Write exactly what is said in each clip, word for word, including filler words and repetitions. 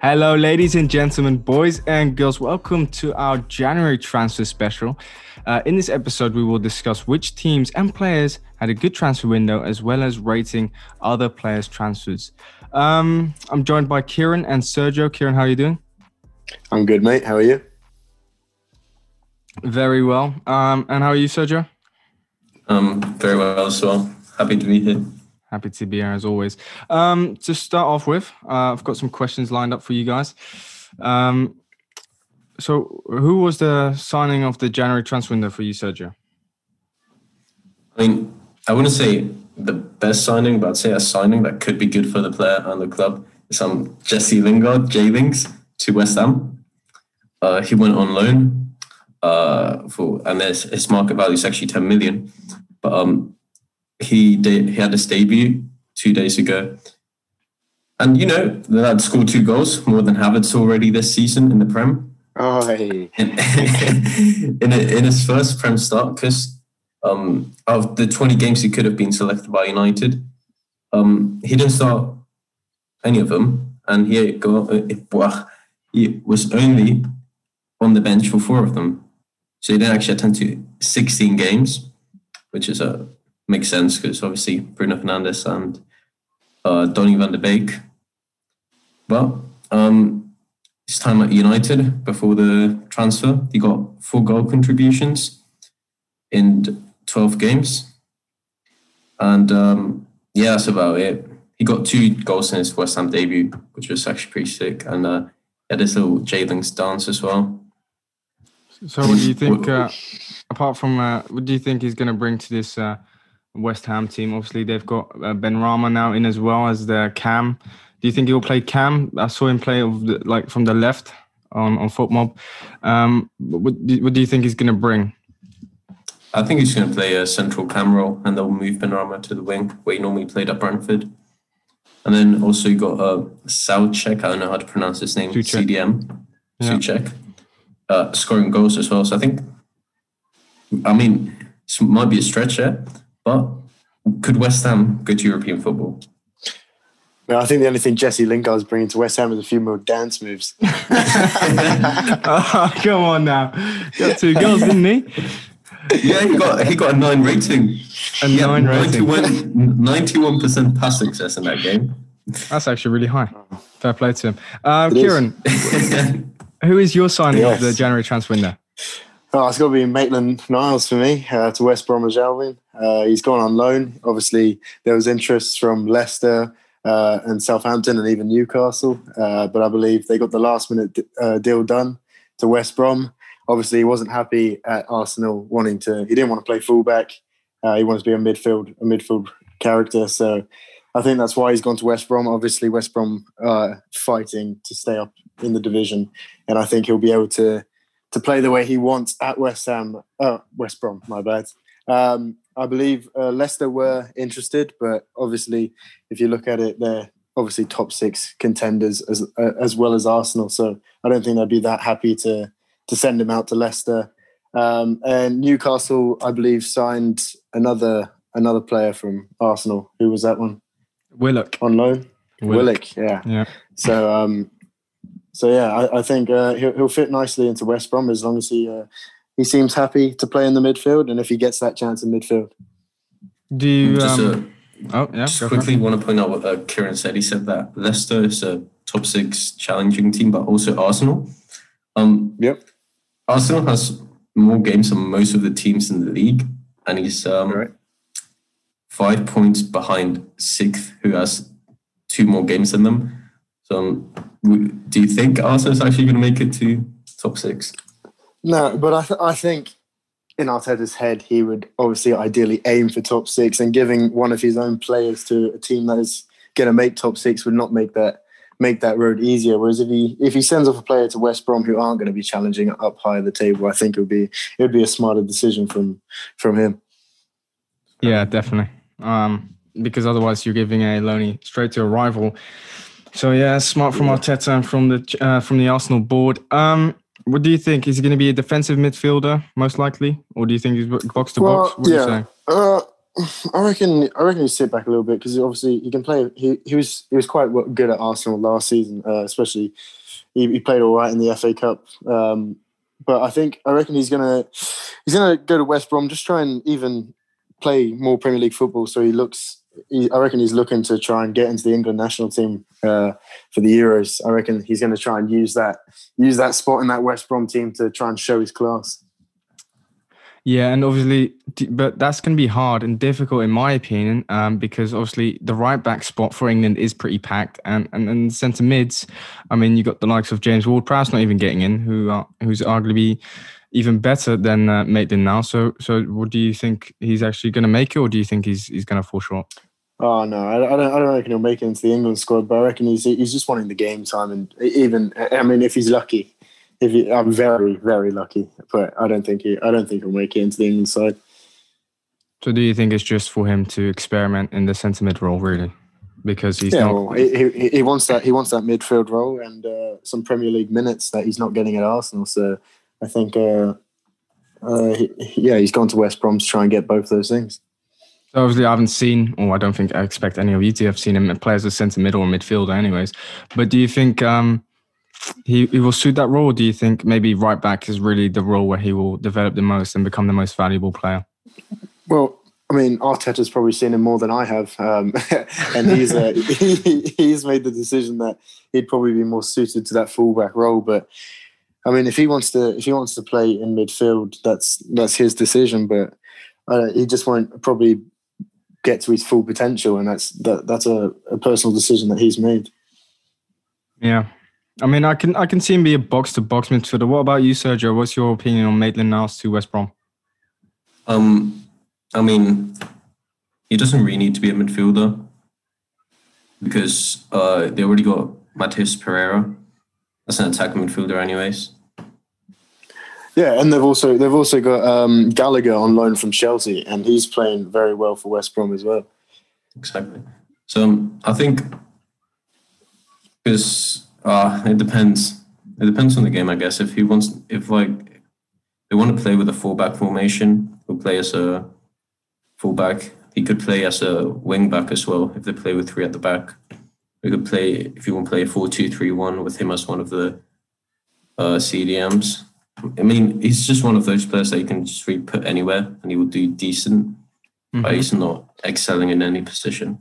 Hello, ladies and gentlemen, boys and girls. Welcome to our January transfer special. Uh, in this episode, we will discuss which teams and players had a good transfer window, as well as rating other players' transfers. Um, I'm joined by Kieran and Sergio. Kieran, how are you doing? I'm good, mate. How are you? Very well. Um, and how are you, Sergio? Um, very well as well. Happy to be here. Happy to be here as always. Um, to start off with, uh, I've got some questions lined up for you guys. Um, so, who was the signing of the January transfer window for you, Sergio? I mean, I wouldn't say the best signing, but I'd say a signing that could be good for the player and the club is um, Jesse Lingard, J-Links, to West Ham. Uh, he went on loan, uh, for, and his, his market value is actually ten million. But um, he did, he had his debut two days ago. And, you know, the lad scored two goals, more than Havertz already this season in the Prem. Oh, hey. In, in, a, in his first Prem start, because um, of the twenty games he could have been selected by United, um, he didn't start any of them. And he, got, he was only on the bench for four of them. So he didn't actually attend to sixteen games, which is a makes sense because obviously Bruno Fernandes and uh, Donny van de Beek. Well, um, his time at United before the transfer, he got four goal contributions in twelve games. And um, yeah, that's about it. He got two goals in his West Ham debut, which was actually pretty sick. And uh, he had this little J-Links dance as well. So what do you think, uh, apart from, uh, what do you think he's going to bring to this uh, West Ham team? Obviously, they've got uh, Ben Rama now in as well as the cam. Do you think he'll play cam? I saw him play of the, like from the left on, on FotMob. Um, what, do, what do you think he's going to bring? I think he's going to play a central cam role and they'll move Ben Rama to the wing where he normally played at Brentford. And then also you got uh, Soucek, I don't know how to pronounce his name, Soucek. C D M, Yeah. Soucek, uh, scoring goals as well. So I think, I mean, it might be a stretch there, but could West Ham go to European football? No, I think the only thing Jesse Lingard's bringing to West Ham is a few more dance moves. Oh, come on now. Got two goals, didn't he? Yeah, he got he got a nine rating. A He had nine rating. ninety-one, ninety-one percent pass success in that game. That's actually really high. Fair play to him. Uh, It is. Kieran, who is your signing Yes. of the January transfer window? Oh, it's got to be Maitland-Niles for me, uh, to West Bromwich Albion. Uh, he's gone on loan. Obviously, there was interest from Leicester uh, and Southampton and even Newcastle. Uh, but I believe they got the last-minute uh, deal done to West Brom. Obviously, he wasn't happy at Arsenal wanting to... He didn't want to play fullback. Uh, he wanted to be a midfield, a midfield character. So I think that's why he's gone to West Brom. Obviously, West Brom uh, fighting to stay up in the division. And I think he'll be able to... to play the way he wants at West Ham, oh, West Brom, my bad. Um, I believe uh, Leicester were interested, but obviously, if you look at it, they're obviously top six contenders as uh, as well as Arsenal. So I don't think they'd be that happy to to send him out to Leicester. Um, and Newcastle, I believe, signed another another player from Arsenal. Who was that one? Willock. On loan? Willock. Willock, yeah. Yeah. So, um, so yeah, I, I think uh, he'll, he'll fit nicely into West Brom as long as he uh, he seems happy to play in the midfield, and if he gets that chance in midfield. Do you? Just, Um, uh, oh yeah. just go for it. quickly want to point out what uh, Kieran said. He said that Leicester is a top six challenging team, but also Arsenal. Um, Yep. Arsenal has more games than most of the teams in the league, and he's um, Right. five points behind sixth, who has two more games than them. So, um, w- do you think Arsenal's actually going to make it to top six? No, but I, th- I think in Arteta's head, he would obviously ideally aim for top six, and giving one of his own players to a team that is going to make top six would not make that make that road easier. Whereas if he if he sends off a player to West Brom who aren't going to be challenging up high the table, I think it would be it would be a smarter decision from from him. Yeah, definitely. Um, because otherwise you're giving a loanee straight to a rival. So yeah, smart from Arteta and from the uh, from the Arsenal board. Um, what do you think? Is he going to be a defensive midfielder most likely, or do you think he's box to box? What yeah. are you saying? Uh, I reckon. I reckon he sit back a little bit because obviously he can play. He he was he was quite good at Arsenal last season, uh, especially he, he played all right in the F A Cup. Um, but I think I reckon he's gonna he's gonna go to West Brom, just try and even play more Premier League football. So he looks. He, I reckon he's looking to try and get into the England national team uh, for the Euros. I reckon he's going to try and use that use that spot in that West Brom team to try and show his class. Yeah, and obviously, but that's going to be hard and difficult in my opinion, um, because obviously the right back spot for England is pretty packed, and and, and centre mids. I mean, you got the likes of James Ward-Prowse not even getting in, who are, who's arguably even better than uh, Maitland-Niles. So, so what do you think he's actually going to make it, or do you think he's he's going to fall short? Oh no, I, I don't. I don't reckon he'll make it into the England squad, but I reckon he's he's just wanting the game time, and even I mean, if he's lucky. If he, I'm very, very lucky, but I don't think he. I don't think he'll make it into the England side. So, do you think it's just for him to experiment in the centre mid role, really? Because he's yeah, not. Well, he, he, he wants that. He wants that midfield role and uh, some Premier League minutes that he's not getting at Arsenal. So, I think, uh, uh, he, yeah, he's gone to West Brom to try and get both those things. So obviously, I haven't seen, or I don't think I expect any of you to have seen him play as a centre mid or midfielder, anyways. But do you think? Um, He, he will suit that role, or do you think maybe right back is really the role where he will develop the most and become the most valuable player? Well, I mean, Arteta's probably seen him more than I have, um, and he's uh, he, he's made the decision that he'd probably be more suited to that fullback role. But I mean, if he wants to, if he wants to play in midfield, that's that's his decision. But uh, he just won't probably get to his full potential, and that's that, that's a, a personal decision that he's made. Yeah. I mean, I can I can see him be a box-to-box midfielder. What about you, Sergio? What's your opinion on Maitland-Niles to West Brom? Um, I mean, he doesn't really need to be a midfielder because uh, they already got Matheus Pereira. That's an attacking midfielder, anyways. Yeah, and they've also they've also got um, Gallagher on loan from Chelsea, and he's playing very well for West Brom as well. Exactly. So um, I think because. Uh, it depends. It depends on the game, I guess. If he wants, if like they want to play with a fullback formation, he'll play as a fullback. He could play as a wing back as well. If they play with three at the back, we could play. If you want to play a four two three one with him as one of the uh, C D Ms. I mean, he's just one of those players that you can just really put anywhere and he will do decent, mm-hmm. but he's not excelling in any position.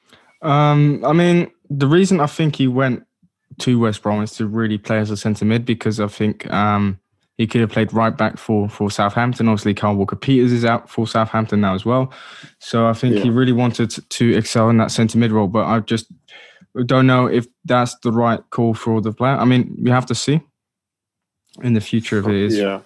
Um, I mean, the reason I think he went to West Brom is to really play as a centre mid, because I think um, he could have played right back for for Southampton. Obviously, Kyle Walker-Peters is out for Southampton now as well. So I think yeah. he really wanted to excel in that centre mid role, but I just don't know if that's the right call for the player. I mean, we have to see in the future if it is. Yeah.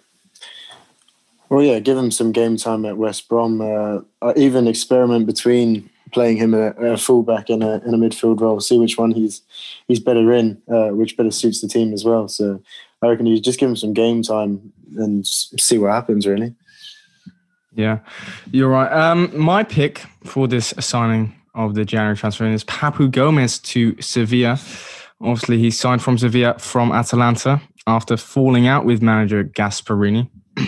Well, yeah, give him some game time at West Brom. Uh, even experiment between playing him a, a fullback in a in a midfield role. See which one he's he's better in, uh, which better suits the team as well. So I reckon you just give him some game time and see what happens. Really. Yeah, you're right. Um, my pick for this signing of the January transfer is Papu Gomez to Sevilla. Obviously, he signed from Sevilla from Atalanta after falling out with manager Gasperini.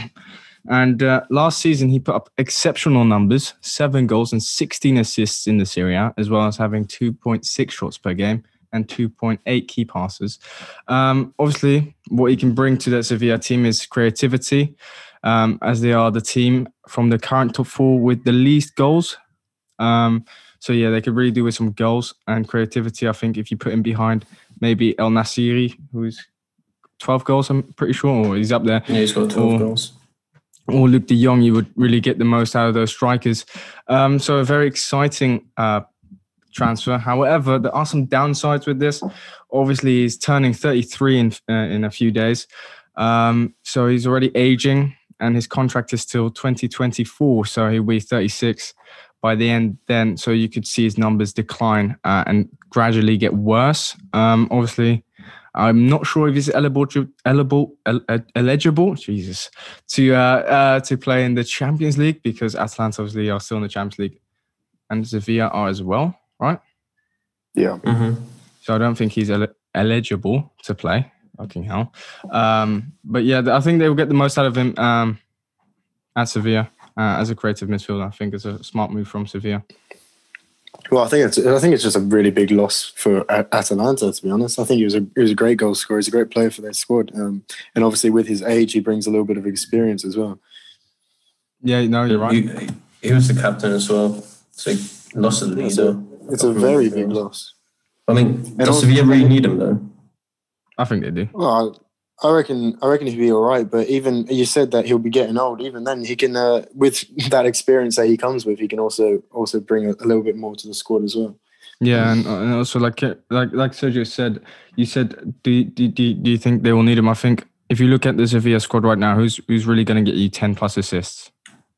And uh, last season, he put up exceptional numbers, seven goals and sixteen assists in the Serie A, as well as having two point six shots per game and two point eight key passes. Um, obviously, what he can bring to that Sevilla team is creativity, um, as they are the team from the current top four with the least goals. Um, so, yeah, they could really do with some goals and creativity. I think if you put him behind maybe El Nasiri, who's twelve goals, I'm pretty sure, or he's up there. Yeah, he's got twelve or, goals. Or Luke de Jong, you would really get the most out of those strikers. Um, so a very exciting uh, transfer. However, there are some downsides with this. Obviously, he's turning thirty-three in uh, in a few days. Um, so he's already aging, and his contract is till twenty twenty-four. So he'll be thirty-six by the end then. So you could see his numbers decline uh, and gradually get worse. Um, obviously, I'm not sure if he's eligible, eligible, eligible, Jesus, to uh, uh, to play in the Champions League, because Atalanta obviously are still in the Champions League, and Sevilla are as well, right? Yeah. Mm-hmm. So I don't think he's el- eligible to play. Fucking hell. Um, but yeah, I think they will get the most out of him um, at Sevilla. uh, as a creative midfielder. I think it's a smart move from Sevilla. Well, I think it's I think it's just a really big loss for Atalanta. To be honest, I think he was a he was a great goal scorer. He's a great player for their squad, um, and obviously with his age, he brings a little bit of experience as well. Yeah, no, you're right. He, he was the captain as well, so he lost the leader. It's a, it's a very big loss. I mean, does Sevilla really need him though? I think they do. Well, I reckon I reckon he'll be all right. But even you said that he'll be getting old. Even then, he can uh, with that experience that he comes with, he can also also bring a, a little bit more to the squad as well. Yeah, and, and also like like like Sergio said, you said, do, do do do you think they will need him? I think if you look at the Sevilla squad right now, who's who's really going to get you ten plus assists?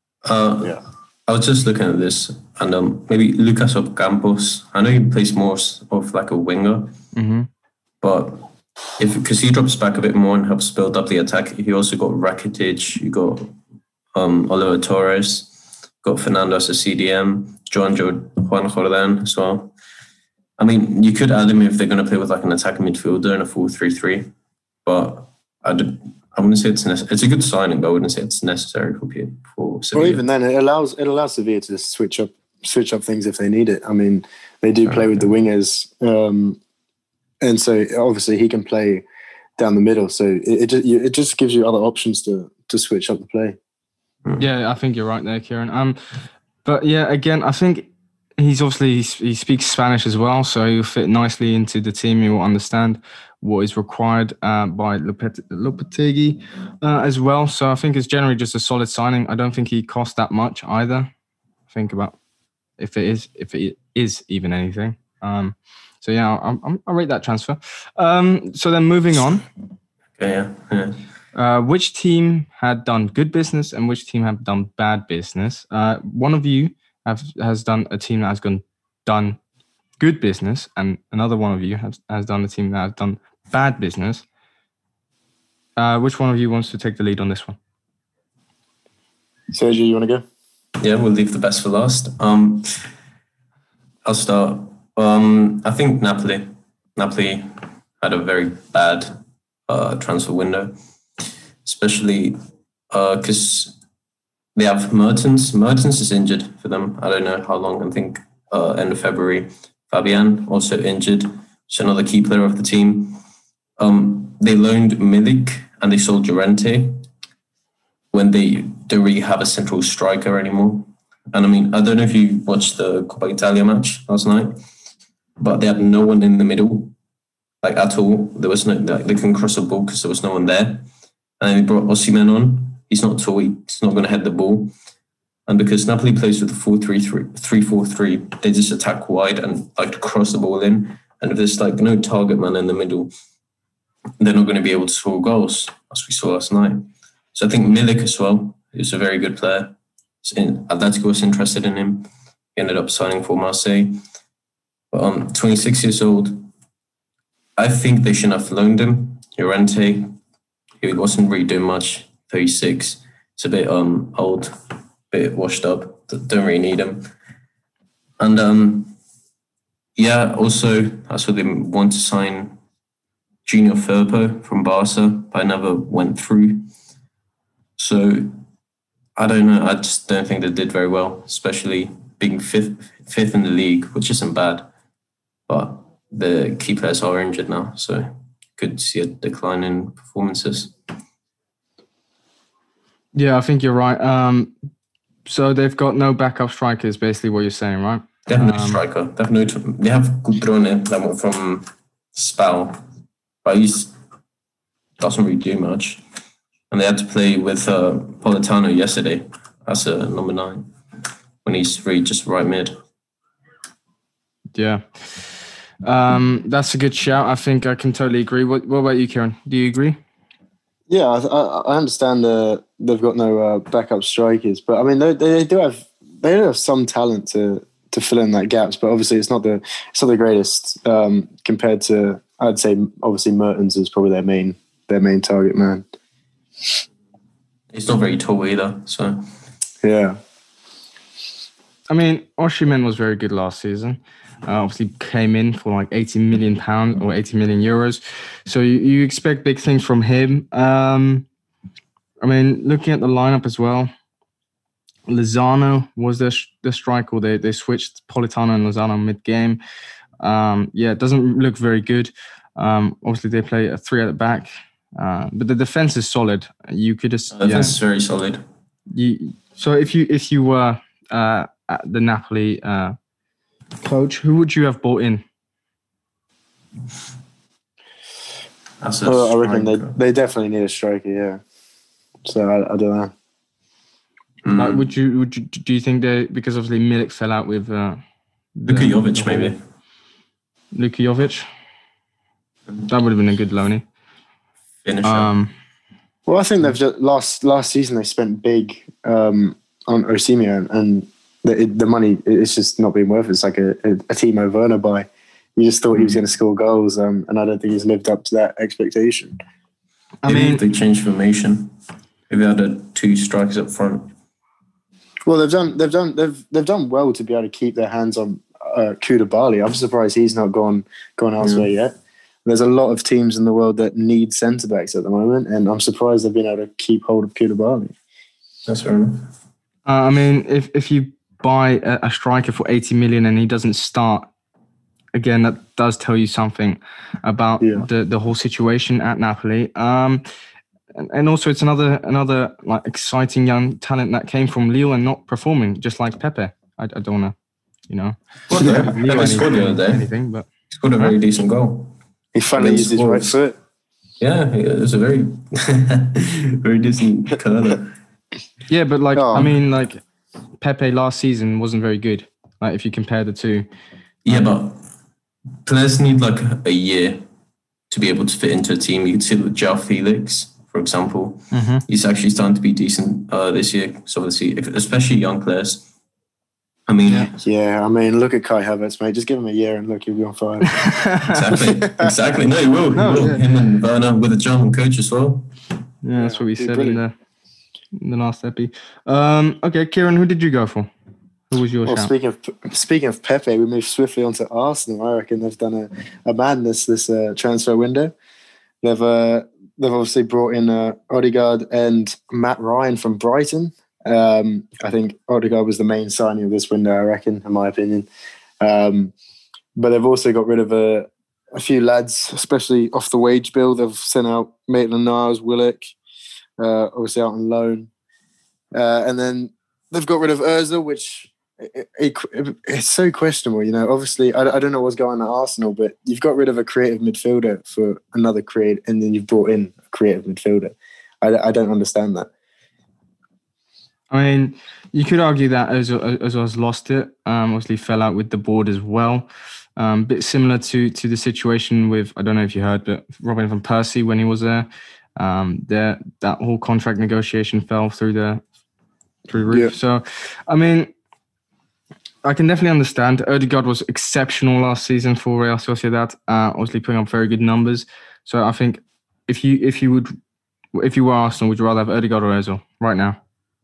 Uh, yeah, I was just looking at this, and um, maybe Lucas Ocampos. I know he plays more of like a winger, mm-hmm. but if because he drops back a bit more and helps build up the attack. He also got Rakitic, you got um, Oliver Torres, got Fernando as a C D M, Juan Juan Jordan as well. I mean, you could add him if they're going to play with like an attacking midfielder in a four three three, but I did, I wouldn't say it's necessary. It's a good signing, but I wouldn't say it's necessary for for Sevilla. Well, even then, it allows it allows Sevilla to just switch up switch up things if they need it. I mean, they do play with the wingers, um, and so obviously he can play down the middle. So it it just, it just gives you other options to to switch up the play. Yeah, I think you're right there, Kieran. Um, but yeah, again, I think. He's obviously, he speaks Spanish as well, so he'll fit nicely into the team. He will understand what is required uh, by Lopetegui uh, as well. So I think it's generally just a solid signing. I don't think he cost that much either. Think about if it is, if it is even anything. Um, so yeah, I'll, I'll, I'll rate that transfer. Um, so then moving on. Yeah, yeah. Uh, which team had done good business and which team have done bad business? Uh, one of you Have, has done a team that has gone, done good business, and another one of you has, has done a team that has done bad business. Uh, which one of you wants to take the lead on this one? Sergio, you want to go? Yeah, we'll leave the best for last. Um, I'll start. Um, I think Napoli. Napoli had a very bad uh, transfer window, especially because... Uh, They have Mertens. Mertens is injured for them. I don't know how long. I think uh, end of February. Fabian also injured. So another key player of the team. Um, they loaned Milik and they sold Llorente when they don't really have a central striker anymore. And I mean, I don't know if you watched the Coppa Italia match last night, but they had no one in the middle, like at all. There was no, like, they couldn't cross the ball because there was no one there. And then they brought Osimhen on. He's not tall, he's not going to head the ball. And because Napoli plays with a four three four three, they just attack wide and like to cross the ball in. And if there's like no target man in the middle, they're not going to be able to score goals, as we saw last night. So I think Milik as well is a very good player. Atletico was interested in him. He ended up signing for Marseille. But um, twenty-six years old, I think they shouldn't have loaned him. Llorente, he wasn't really doing much. thirty-six. It's a bit um old, a bit washed up. Don't really need him. And um, yeah, also I saw them want to sign Junior Firpo from Barca, but I never went through. So I don't know. I just don't think they did very well, especially being fifth, fifth in the league, which isn't bad. But the key players are injured now, so could see a decline in performances. Yeah, I think you're right. Um, so they've got no backup strikers, basically what you're saying, right? They have no um, striker. They have no. They have Cutrone that went from Spal, but he doesn't really do much. And they had to play with uh, Politano yesterday as a number nine when he's really just right mid. Yeah, um, that's a good shout. I think I can totally agree. What, what about you, Kieran? Do you agree? Yeah, I, I understand uh, they've got no uh, backup strikers, but I mean they, they do have they do have some talent to to fill in that gaps. But obviously it's not the it's not the greatest um, compared to I'd say obviously Mertens is probably their main their main target man. He's not very tall either, so yeah. I mean, Osimhen was very good last season. Uh, obviously came in for like eighty million pounds or eighty million euros. So you, you expect big things from him. Um, I mean, looking at the lineup as well, Lozano was the the striker. They they switched Politano and Lozano mid game. Um, yeah, it doesn't look very good. Um, obviously, they play a three at the back, uh, but the defense is solid. You could just Uh, the defense is very solid. You, so if you if you were uh, at the Napoli uh, coach, who would you have brought in? As a Well, I reckon they, striker. they definitely need a striker, yeah. So I, I don't know. Mm. Like, would you would you, do you think they, because obviously Milik fell out with uh, the- Luka Jovic, the whole- maybe. Luka Jovic? That would have been a good loanee. Finisher. Um, Well, I think they've just last last season they spent big um, on Osimhen, and the, it, the money it's just not been worth it. It's like a, a, a Timo Werner buy. You just thought he was going to score goals, um, and I don't think he's lived up to that expectation. I Maybe mean, if they changed formation. Maybe they had a two strikers up front. Well, they've done they've done they've they've done well to be able to keep their hands on uh, Koulibaly. I'm surprised he's not gone gone elsewhere yet. There's a lot of teams in the world that need centre backs at the moment, and I'm surprised they've been able to keep hold of Koulibaly. That's fair enough. uh, I mean, if if you buy a, a striker for eighty million and he doesn't start, again, that does tell you something about Yeah. the, the whole situation at Napoli. Um, and, and also, it's another another like exciting young talent that came from Lille and not performing, just like Pepe. I, I don't want to, you know, Scored there. give Lille Pepe scored the anything, other day. anything, but He scored a very decent goal. He finally Against used his right Wolves. foot. Yeah, it was a very, very decent curler. yeah, but like Oh. I mean, like Pepe last season wasn't very good. Like if you compare the two, Yeah, but players need like a year to be able to fit into a team. You can see with João Felix, for example. mm-hmm. He's actually starting to be decent uh, this year. So obviously, if- especially young players. I mean, Yeah. Yeah, I mean, look at Kai Havertz, mate. Just give him a year and look, he'll be on fire. exactly, exactly. No, he will. He No, will. yeah. Him and Werner with a German coach as well. Yeah, that's what we Yeah, said brilliant. in the in the last epi. Um, okay, Kieran, who did you go for? Who was your Well, shout? speaking of speaking of Pepe, we move swiftly on to Arsenal. I reckon they've done a, a madness this uh, transfer window. They've uh, they've obviously brought in uh, Odegaard and Matt Ryan from Brighton. Um, I think Odegaard was the main signing of this window, I reckon, in my opinion. Um, but they've also got rid of a, a few lads, especially off the wage bill. They've sent out Maitland-Niles, Willock, uh, obviously out on loan. Uh, and then they've got rid of Ozil, which it, it, it, it's so questionable. You know, obviously, I, I don't know what's going on at Arsenal, but you've got rid of a creative midfielder for another creative, and then you've brought in a creative midfielder. I, I don't understand that. I mean, you could argue that Ozil, Ozil has lost it. Um, obviously, fell out with the board as well. Um, bit similar to to the situation with, I don't know if you heard, but Robin van Persie when he was there. Um, there that whole contract negotiation fell through the through the roof. Yeah. So, I mean, I can definitely understand. Odegaard was exceptional last season for Real Sociedad. Uh, obviously, putting up very good numbers. So, I think if you if you would if you were Arsenal, would you rather have Odegaard or Ozil right now?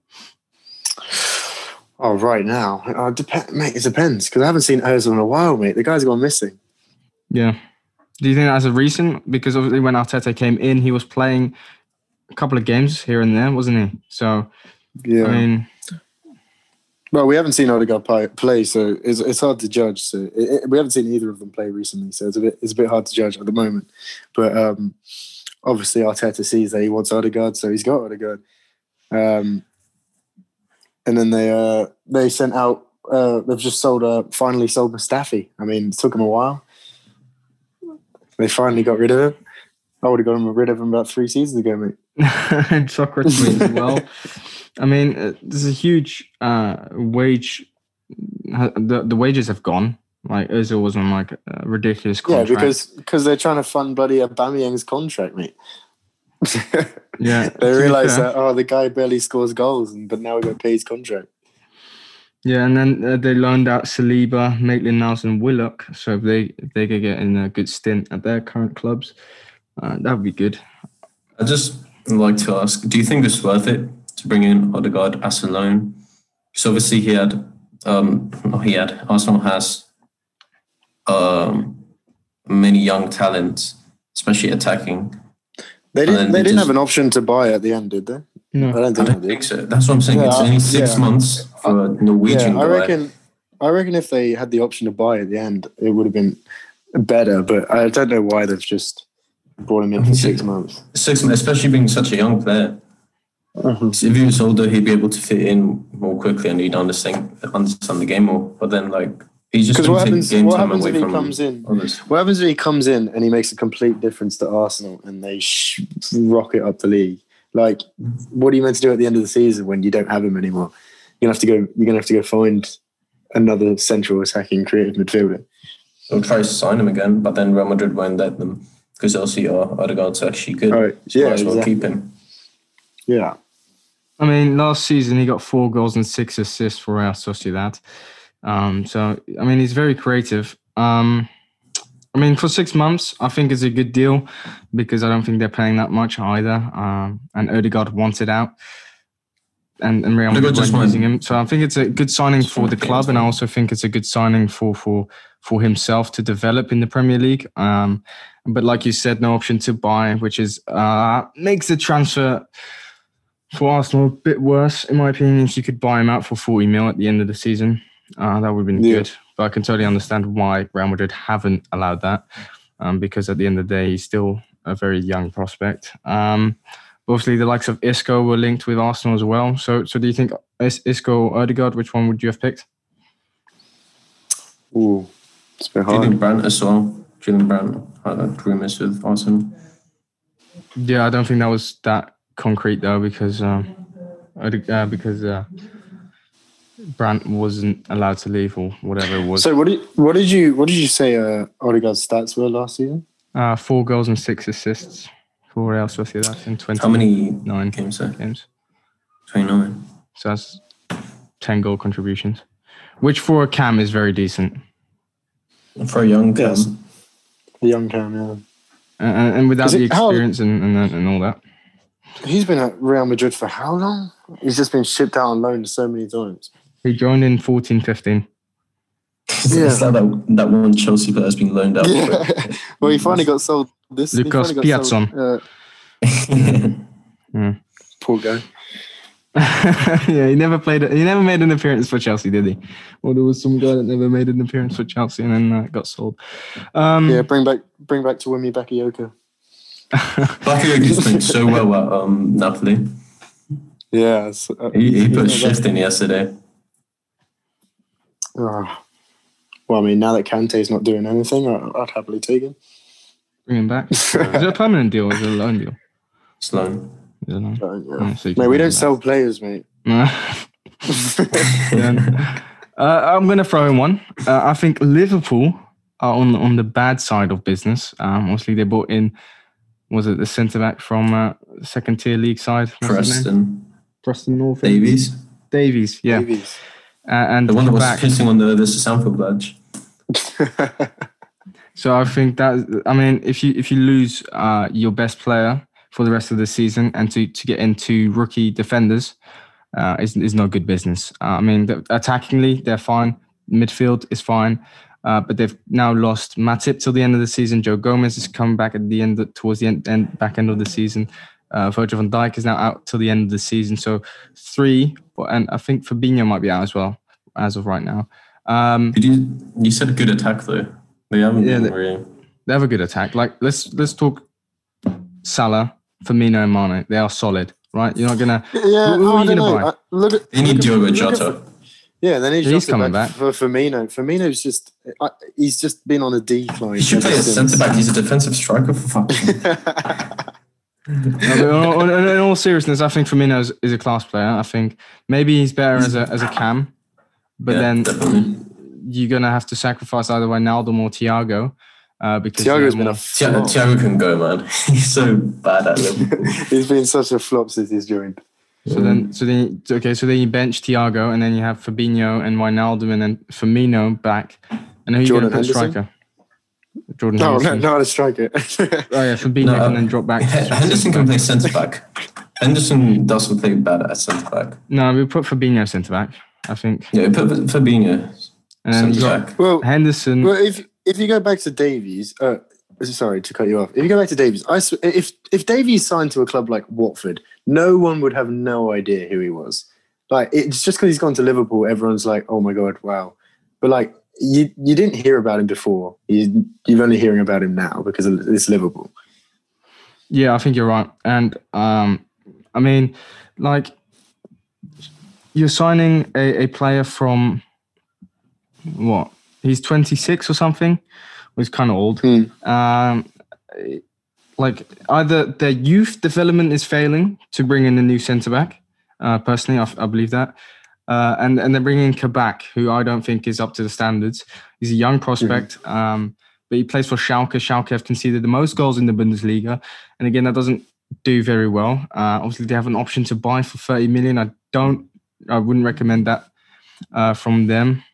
Oh, right now, uh, dep- mate, it depends because I haven't seen Ozil in a while, mate. The guy's gone missing. Yeah. Do you think that's a reason? Because obviously when Arteta came in, he was playing a couple of games here and there, wasn't he? So, Yeah. I mean, Well, we haven't seen Odegaard play, play so it's, it's hard to judge. So it, it, we haven't seen either of them play recently, so it's a bit it's a bit hard to judge at the moment. But um, obviously, Arteta sees that he wants Odegaard, so he's got Odegaard. Um, and then they uh, they sent out. Uh, they've just sold. Uh, finally sold Mustafi. I mean, it took them a while. They finally got rid of him. I would have got him rid of him about three seasons ago, mate. and Socrates as well. I mean, uh, there's a huge uh, wage. The, the wages have gone. Like Ozil was on like a ridiculous contract. Yeah, because because they're trying to fund Buddy Aubameyang's contract, mate. Yeah, they to be realise fair. that oh, the guy barely scores goals, and but now we got to pay his contract. Yeah, and then uh, they loaned out Saliba, Maitland-Niles, and Willock. So if they if they could get in a good stint at their current clubs, uh, that would be good. I'd just like to ask, do you think it's worth it to bring in Odegaard as a loan? Because obviously he had, um, no, he had, Arsenal has um, many young talents, especially attacking. They And didn't. then They they didn't just- have an option to buy at the end, did they? No, I don't I think don't they think do. so. That's what I'm saying. Yeah, it's only six yeah. months for a Norwegian Yeah, I guy. reckon. I reckon if they had the option to buy at the end, it would have been better. But I don't know why they've just brought him in for six months. Six months, especially being such a young player. Mm-hmm. If he was older, he'd be able to fit in more quickly and he'd understand understand the game more. But then, like, he's just Because going what to take happens? game What time happens away if he from comes in? others. What happens if he comes in and he makes a complete difference to Arsenal and they sh- rocket up the league? Like, what are you meant to do at the end of the season when you don't have him anymore? You're gonna have to go. You're gonna have to go find another central attacking creative midfielder. They'll try to sign him again, but then Real Madrid won't let them because they'll see, oh, Odegaard's actually good. Right, So yeah, might as well exactly. keep him. Yeah. I mean, last season he got four goals and six assists for Real Sociedad. Um, so I mean, he's very creative. Um, I mean, for six months, I think it's a good deal because I don't think they're paying that much either. Um, and Odegaard wanted out, and, and Real Odegaard Madrid just weren't using wanted- him. So I think it's a good signing for the club, and I also think it's a good signing for for for himself to develop in the Premier League. Um, but like you said, no option to buy, which is uh, makes the transfer for Arsenal a bit worse, in my opinion. If you could buy him out for forty mil at the end of the season, uh, that would have been Yeah. good. But I can totally understand why Real Madrid haven't allowed that, um, because at the end of the day, he's still a very young prospect. Um, obviously, the likes of Isco were linked with Arsenal as well. So, so do you think Is- Isco or Odegaard, which one would you have picked? Ooh, it's been Julian hard. Brandt as well. Julian Brandt had rumours with Arsenal. Yeah, I don't think that was that concrete though, because um, Ode- uh, because uh, Brandt wasn't allowed to leave or whatever it was. So what did what did you what did you say uh, Odegaard's stats were last season? Uh, four goals and six assists for Real Sociedad in How many twenty-nine games there? games. twenty-nine. So that's ten goal contributions, which for a Cam is very decent. For a young Cam. Yes. A young Cam, yeah. And, and without Is it- the how- experience and, and and all that. He's been at Real Madrid for how long? He's just been shipped out on loan so many times. He joined in fourteen fifteen. Yeah. It's like that, that one Chelsea player has been loaned out. Yeah. Well, he finally got sold. This he Lucas finally got sold, Piazon. uh, Mm. poor guy. Yeah, he never played. He never made an appearance for Chelsea, did he? Or there was some guy that never made an appearance for Chelsea and then uh, got sold. Um, Yeah, bring back bring back to Wimi Bakayoko. Bakayoko's playing so well at um, Napoli. Yeah. it's, uh, He, he put a yeah, shift in yesterday. oh. Well, I mean, now that Kante's not doing anything, I, I'd happily take him. Bring him back. Is it a permanent deal or is it a loan deal? Sloan. Is it a loan? Uh, yeah. Yeah, so you Mate, can we bring him don't sell players, mate. back. Yeah. Uh, I'm going to throw in one. Uh, I think Liverpool are on on the bad side of business. Um, obviously, they bought in, was it the centre back from uh, second tier league side? What's his name? Preston Preston North. Davies. Davies, yeah. Davies. Uh, and The one that was back. pissing on the this is Sanfield badge. So I think that, I mean, if you if you lose uh, your best player for the rest of the season and to, to get into rookie defenders uh, is is not good business. Uh, I mean, the, attackingly they're fine, midfield is fine, uh, but they've now lost Matip till the end of the season. Joe Gomez is coming back at the end towards the end, end back end of the season. Uh, Virgil van Dijk is now out till the end of the season. So three, and I think Fabinho might be out as well as of right now. Um, Did you you said a good attack though? They haven't Yeah, been they- really. They have a good attack. Like let's let's talk Salah, Firmino, and Mane. They are solid, right? You're not gonna. Yeah, Who- who I are you don't gonna know. buy? I- Look at They need look at- Diogo look at- Jota. Yeah, then he's, He's just coming back. for Firmino. Firmino's just I- he's just been on a decline. He should play ever as since. centre back. He's a defensive striker for fuck's sake. No, but in, all, in all seriousness, I think Firmino is, is a class player. I think maybe he's better as a as a cam, but Yeah, then definitely. you're gonna have to sacrifice either Wijnaldum or Thiago. Uh, because Thiago's they're been more- a Thiago, flop. Thiago can go, man. He's so bad at Liverpool. He's been such a flop since he's joined. So then, so then, okay, so then you bench Thiago, and then you have Fabinho and Wijnaldum, and then Firmino back, and who are you Jordan going to put Henderson? striker? Jordan No, no, Henderson. not a striker. Oh yeah, Fabinho No, can uh, then drop back. to Henderson can play centre back. Henderson doesn't play bad at centre back. No, we put Fabinho centre back. I think, Yeah, put Fabinho and then you centre got back. well, Henderson. well, if if you go back to Davies, uh, sorry to cut you off. If you go back to Davies, I, sw- if if Davies signed to a club like Watford, no one would have no idea who he was. Like, it's just because he's gone to Liverpool, everyone's like, oh my God, wow. But like, you you didn't hear about him before. You, you're only hearing about him now because it's Liverpool. Yeah, I think you're right. And um, I mean, like, you're signing a, a player from what? He's twenty-six or something. He's kind of old. Hmm. Um, like, either their youth development is failing to bring in a new centre back. Uh, personally, I, I believe that. Uh, and, and they're bringing in Kabak, who I don't think is up to the standards. He's a young prospect, mm-hmm. um, but he plays for Schalke. Schalke have conceded the most goals in the Bundesliga. And again, that doesn't do very well. Uh, obviously, they have an option to buy for thirty million. I don't, I wouldn't recommend that uh, from them.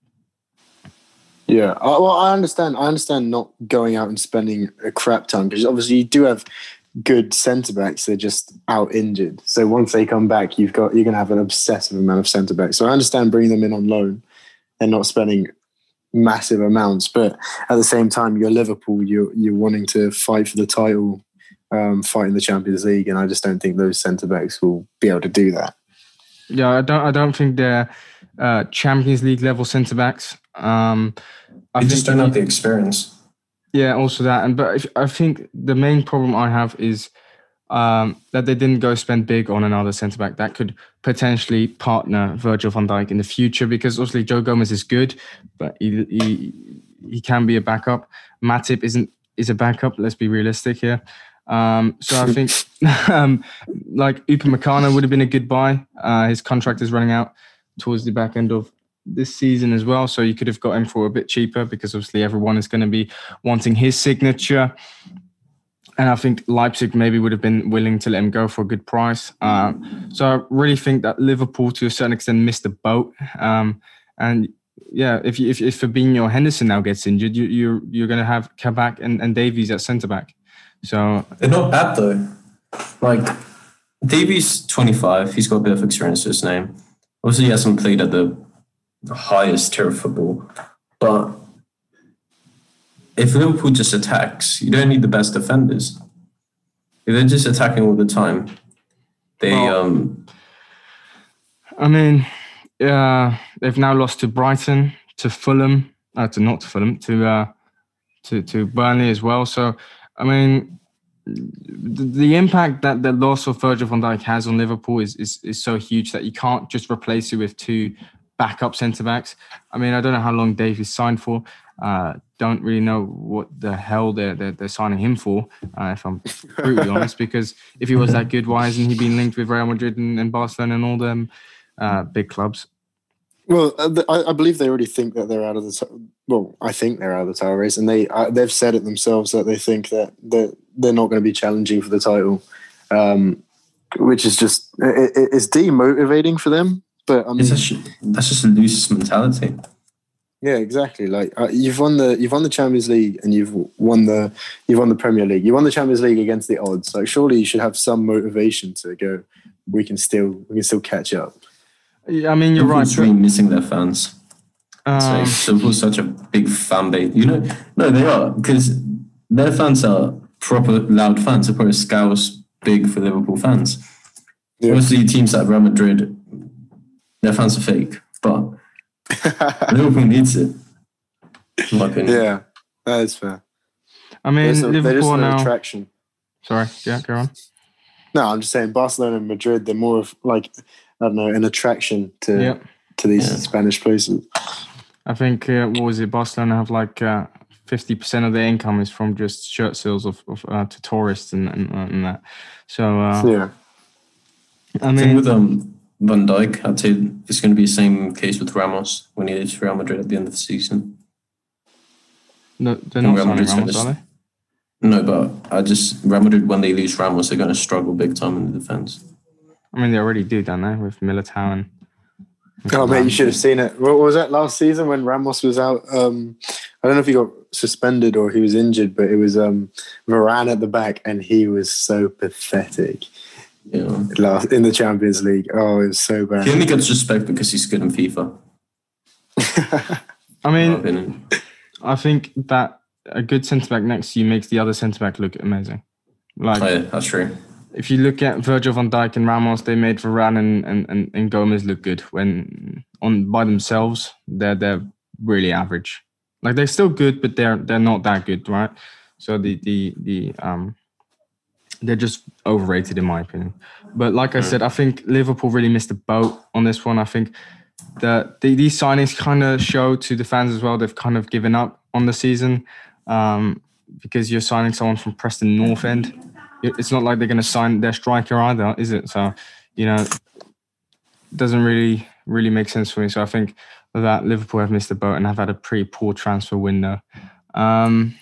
Yeah, uh, well, I understand. I understand not going out and spending a crap ton because obviously you do have good centre backs. They're just out injured. So once they come back, you've got you're going to have an obsessive amount of centre backs. So I understand bringing them in on loan and not spending massive amounts. But at the same time, you're Liverpool. You're you're wanting to fight for the title, um, fight in the Champions League, and I just don't think those centre backs will be able to do that. Yeah, I don't. I don't think they're uh, Champions League level centre backs. Um, I they think just don't have the experience. Yeah, also that, and but if, I think the main problem I have is um, that they didn't go spend big on another centre back that could potentially partner Virgil van Dijk in the future. Because obviously Joe Gomez is good, but he he, he can be a backup. Matip isn't is a backup. Let's be realistic here. Um, so I think um, like Upamecano would have been a good buy. Uh, his contract is running out towards the back end of this season as well, so you could have got him for a bit cheaper because obviously everyone is going to be wanting his signature, and I think Leipzig maybe would have been willing to let him go for a good price. Um, so I really think that Liverpool to a certain extent missed the boat. Um, and yeah, if you, if if Fabinho or Henderson now gets injured, you you're you're going to have Kabak and, and Davies at centre back. So they're not bad though. Like Davies, twenty-five, he's got a bit of experience to his name. Obviously, he hasn't played at the highest tier of football, but if Liverpool just attacks, you don't need the best defenders. If they're just attacking all the time, they well, um I mean uh they've now lost to Brighton, to Fulham, uh, to not to Fulham, to uh to to Burnley as well. So I mean the, the impact that the loss of Virgil van Dijk has on Liverpool is, is is so huge that you can't just replace it with two backup centre backs. I mean, I don't know how long Davies signed for. Uh, don't really know what the hell they're they're, they're signing him for. Uh, if I'm brutally honest, because if he was that good, why hasn't he been linked with Real Madrid and, and Barcelona and all them uh, big clubs? Well, I, I believe they already think that they're out of the. T- well, I think they're out of the title race, and they uh, they've said it themselves that they think that they're they're not going to be challenging for the title, um, which is just it, it's demotivating for them. But I mean, just, that's just a loose mentality. Yeah, exactly. Like uh, you've won the you've won the Champions League and you've won the you've won the Premier League. You won the Champions League against the odds. Like surely you should have some motivation to go. We can still we can still catch up. Yeah, I mean you're Liverpool's right. Really missing their fans. Um, so Liverpool's such a big fan base. You know, no, they are because their fans are proper loud fans. They're probably Scouse big for Liverpool fans. Yeah. Obviously, teams like Real Madrid. Their fans are fake, but Liverpool needs it. In my opinion. Yeah, that is fair. I mean, there's no, Liverpool no now. Attraction. Sorry, yeah, go on. No, I'm just saying Barcelona and Madrid. They're more of like I don't know an attraction to yep. to these yeah. Spanish places. I think uh, what was it? Barcelona have like uh, fifty percent of their income is from just shirt sales of, of uh, to tourists and and, and that. So uh, yeah, I mean. Thing with um. Van Dijk, I'd say it's going to be the same case with Ramos when he leaves Real Madrid at the end of the season. No, they're not signing Ramos, are they? No, but I just Real Madrid when they lose Ramos, they're going to struggle big time in the defense. I mean, they already do, don't they, with Militao and. Oh mate, you should have seen it. What was that last season when Ramos was out? Um, I don't know if he got suspended or he was injured, but it was um, Varane at the back, and he was so pathetic. Yeah. Last in the Champions League. Oh, it was so bad. He only gets respect because he's good in FIFA. I mean, I think that a good centre back next to you makes the other centre back look amazing. Like, Oh, yeah, that's true. if you look at Virgil van Dijk and Ramos, they made Varane and, and, and, and Gomez look good. When on by themselves, they're they're really average. Like, they're still good, but they're they're not that good, right? So the the the um they're just overrated in my opinion. But like I said, I think Liverpool really missed the boat on this one. I think that the, these signings kind of show to the fans as well. They've kind of given up on the season um, because you're signing someone from Preston North End. It's not like they're going to sign their striker either, is it? So, you know, it doesn't really, really make sense for me. So I think that Liverpool have missed the boat and have had a pretty poor transfer window. Um,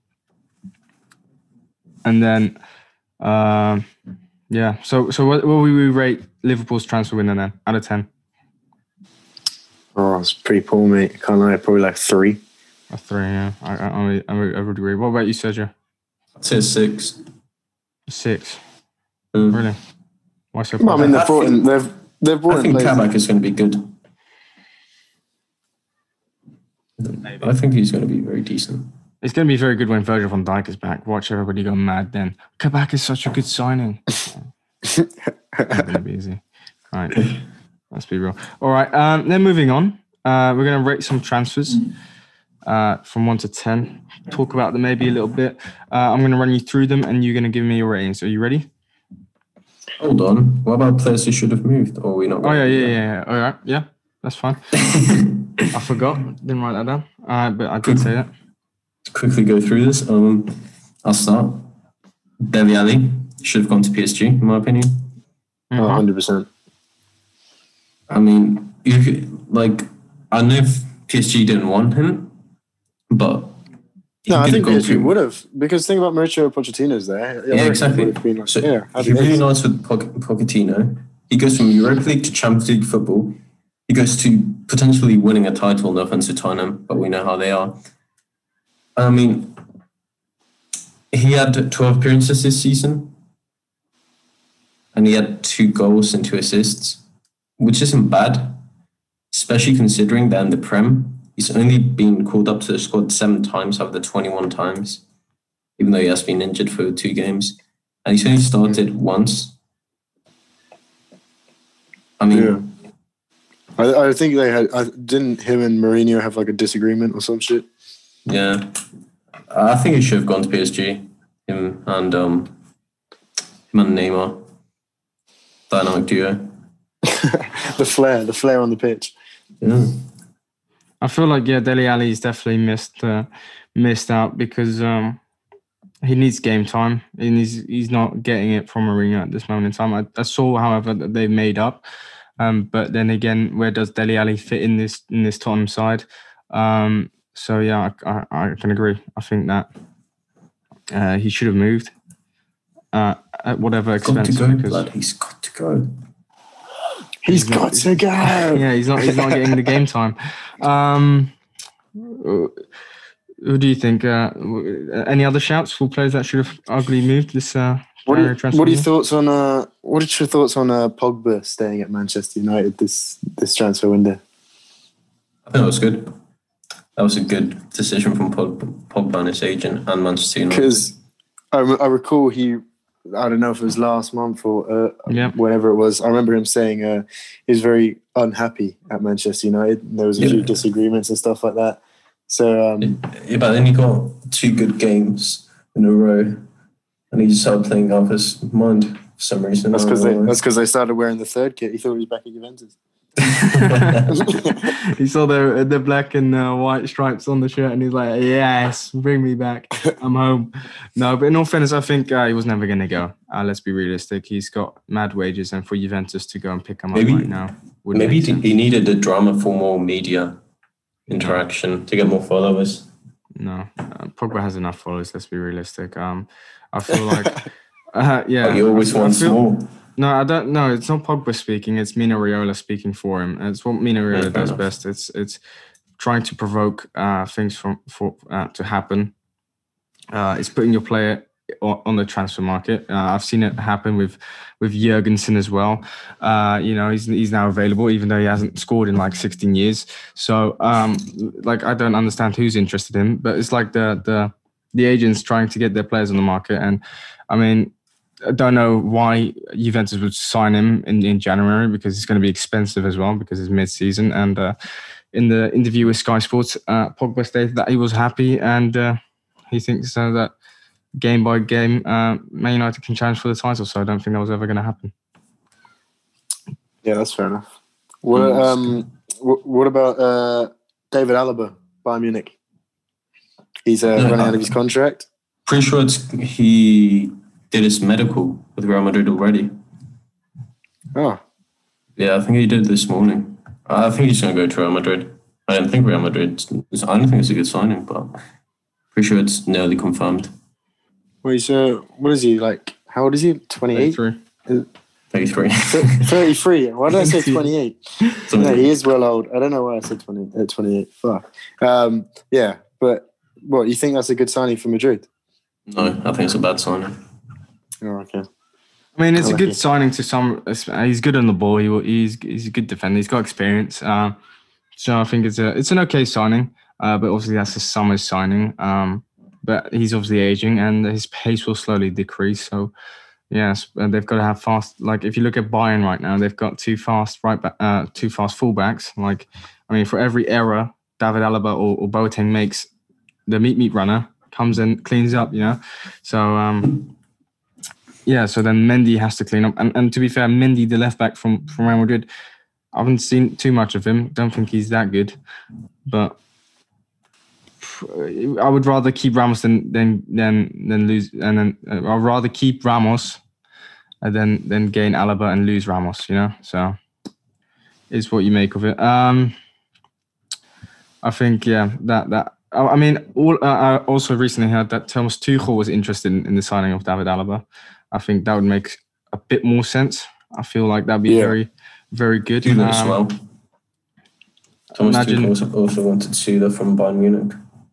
and then, uh, yeah. So, so what, what will we rate Liverpool's transfer window then out of ten? Oh, it's pretty poor, mate. Can't lie, probably like three. A three, yeah. I, I, I, would, I would agree. What about you, Sergio? I'd say six. Six. Mm. Really? Why so? Well, I mean, they've I brought in. think- They've they've brought I in think players. Kabak is going to be good. I think he's going to be very decent. It's going to be very good when Virgil van Dijk is back. Watch everybody go mad then. Kabak is such a good signing. It's going to be easy. All right. Let's be real. All right. Um, then moving on. Uh, we're going to rate some transfers uh, from one to ten. Talk about them maybe a little bit. Uh, I'm going to run you through them and you're going to give me your ratings. Are you ready? Hold on. What about players who should have moved? Or are we not? Oh, yeah, gonna do yeah, that? yeah. yeah. All right. Yeah, that's fine. I forgot. Didn't write that down. Uh, but I did say that. Quickly go through this. Um, I'll start. Dele Alli should have gone to P S G, in my opinion. Oh, Mhm. one hundred percent. I mean, you could, like, I know if P S G didn't want him, but he No, I could think have P S G gone to- would have, because think about Mauricio Pochettino's there. Yeah, exactly. Would have been like, So yeah, he's really nice with Poch- Pochettino. He goes from Europa League to Champions League football. He goes to potentially winning a title. No offense to Tottenham, but we know how they are. I mean, he had twelve appearances this season, and he had two goals and two assists, which isn't bad, especially considering that in the Prem, he's only been called up to the squad seven times out of the twenty-one times, even though he has been injured for two games. And he's only started once. I mean, Yeah. I, I think they had. I, didn't him and Mourinho have like a disagreement or some shit? yeah. I think he should have gone to P S G. Him and um, him and Neymar. Dynamic duo. The flair, the flair on the pitch. Yeah. I feel like yeah, Dele Alli's definitely missed uh, missed out because um, he needs game time and he's he's not getting it from Mourinho at this moment in time. I, I saw, however, that they made up, um, but then again, where does Dele Alli fit in this in this Tottenham side? Um, so yeah, I, I, I can agree. I think that uh, he should have moved uh, at whatever He's got to expense. go, because, blood. He's got to go. He's got to go. yeah, he's not he's not getting the game time. Um, who do you think? Uh, any other shouts for players that should have ugly moved this? Uh, What are, you, transfer what are your window? thoughts on? Uh, what are your thoughts on uh, Pogba staying at Manchester United this this transfer window? I think that was good. That was a good decision from Pog- Pogba and his agent and Manchester United. Because I, I recall he, I don't know if it was last month or uh, Yeah. whenever it was. I remember him saying uh, he was very unhappy at Manchester United. And there was a Yeah. few disagreements and stuff like that. So um, Yeah, but then he got two good games in a row, and he just started playing off his mind for some reason. that's I because don't they know. that's because they started wearing the third kit. He thought he was back at Juventus. He saw the the black and uh, white stripes on the shirt, and he's like, "Yes, bring me back. I'm home." No, but in all fairness, I think uh, he was never going to go. Uh, let's be realistic. He's got mad wages, and for Juventus to go and pick him Maybe- up right now, would Maybe make he sense. he needed the drama for more media interaction to get more followers. No, uh, Pogba has enough followers. Let's be realistic. Um, I feel like, uh, yeah, But he always I wants feel- more. No, I don't. No, it's not Pogba speaking. It's Mino Raiola speaking for him. It's what Mino Raiola Yeah, fair does enough. best. It's it's trying to provoke uh, things from for uh, to happen. Uh, it's putting your player on, on the transfer market. Uh, I've seen it happen with with Jurgensen as well. Uh, you know, he's he's now available, even though he hasn't scored in like sixteen years. So, um, like, I don't understand who's interested in him, but it's like the the the agents trying to get their players on the market. And I mean, I don't know why Juventus would sign him in, in January, because it's going to be expensive as well, because it's mid-season. And uh, in the interview with Sky Sports, uh, Pogba stated that he was happy, and uh, he thinks uh, that game by game, uh, Man United can challenge for the title. So I don't think that was ever going to happen. Yeah, that's fair enough. What, um, what about uh, David Alaba, Bayern Munich? He's uh, Yeah, running out of his contract. Pretty sure it's, he did his medical with Real Madrid already. Oh, Yeah, I think he did this morning. I think he's going to go to Real Madrid. I don't think Real Madrid. I don't think it's a good signing, but pretty sure it's nearly confirmed. well, he's, uh, what is he, like, how old is he? twenty-eight? thirty-three. thirty-three. thirty-three. Why did I say twenty-eight? No, he is well old. I don't know why I said twenty, uh, twenty-eight. Fuck. Um, yeah, but what, you think that's a good signing for Madrid? No, I think it's a bad signing. Oh, okay. I mean, it's I a like good it. signing to some. He's good on the ball. He, he's he's a good defender. He's got experience. Uh, so I think it's a it's an okay signing. Uh, but obviously that's a summer signing. Um, but he's obviously aging, and his pace will slowly decrease. So yes, and they've got to have fast. Like if you look at Bayern right now, they've got two fast right back, uh, two fast fullbacks. Like I mean, for every error David Alaba or, or Boateng makes, the meat meat runner comes and cleans up. You know, so. Um, Yeah, so then Mendy has to clean up. And, and to be fair, Mendy, the left back from, from Real Madrid, I haven't seen too much of him. Don't think he's that good. But I would rather keep Ramos than than than, than lose. And then uh, I'd rather keep Ramos and then than gain Alaba and lose Ramos. You know, so it's what you make of it. Um, I think yeah, that that. I mean, all, uh, I also recently heard that Thomas Tuchel was interested in, in the signing of David Alaba. I think that would make a bit more sense. I feel like that'd be Yeah. very, very good. Do that as Um, well. Thomas imagine- Tuchel also- also wanted Suda from Bayern Munich.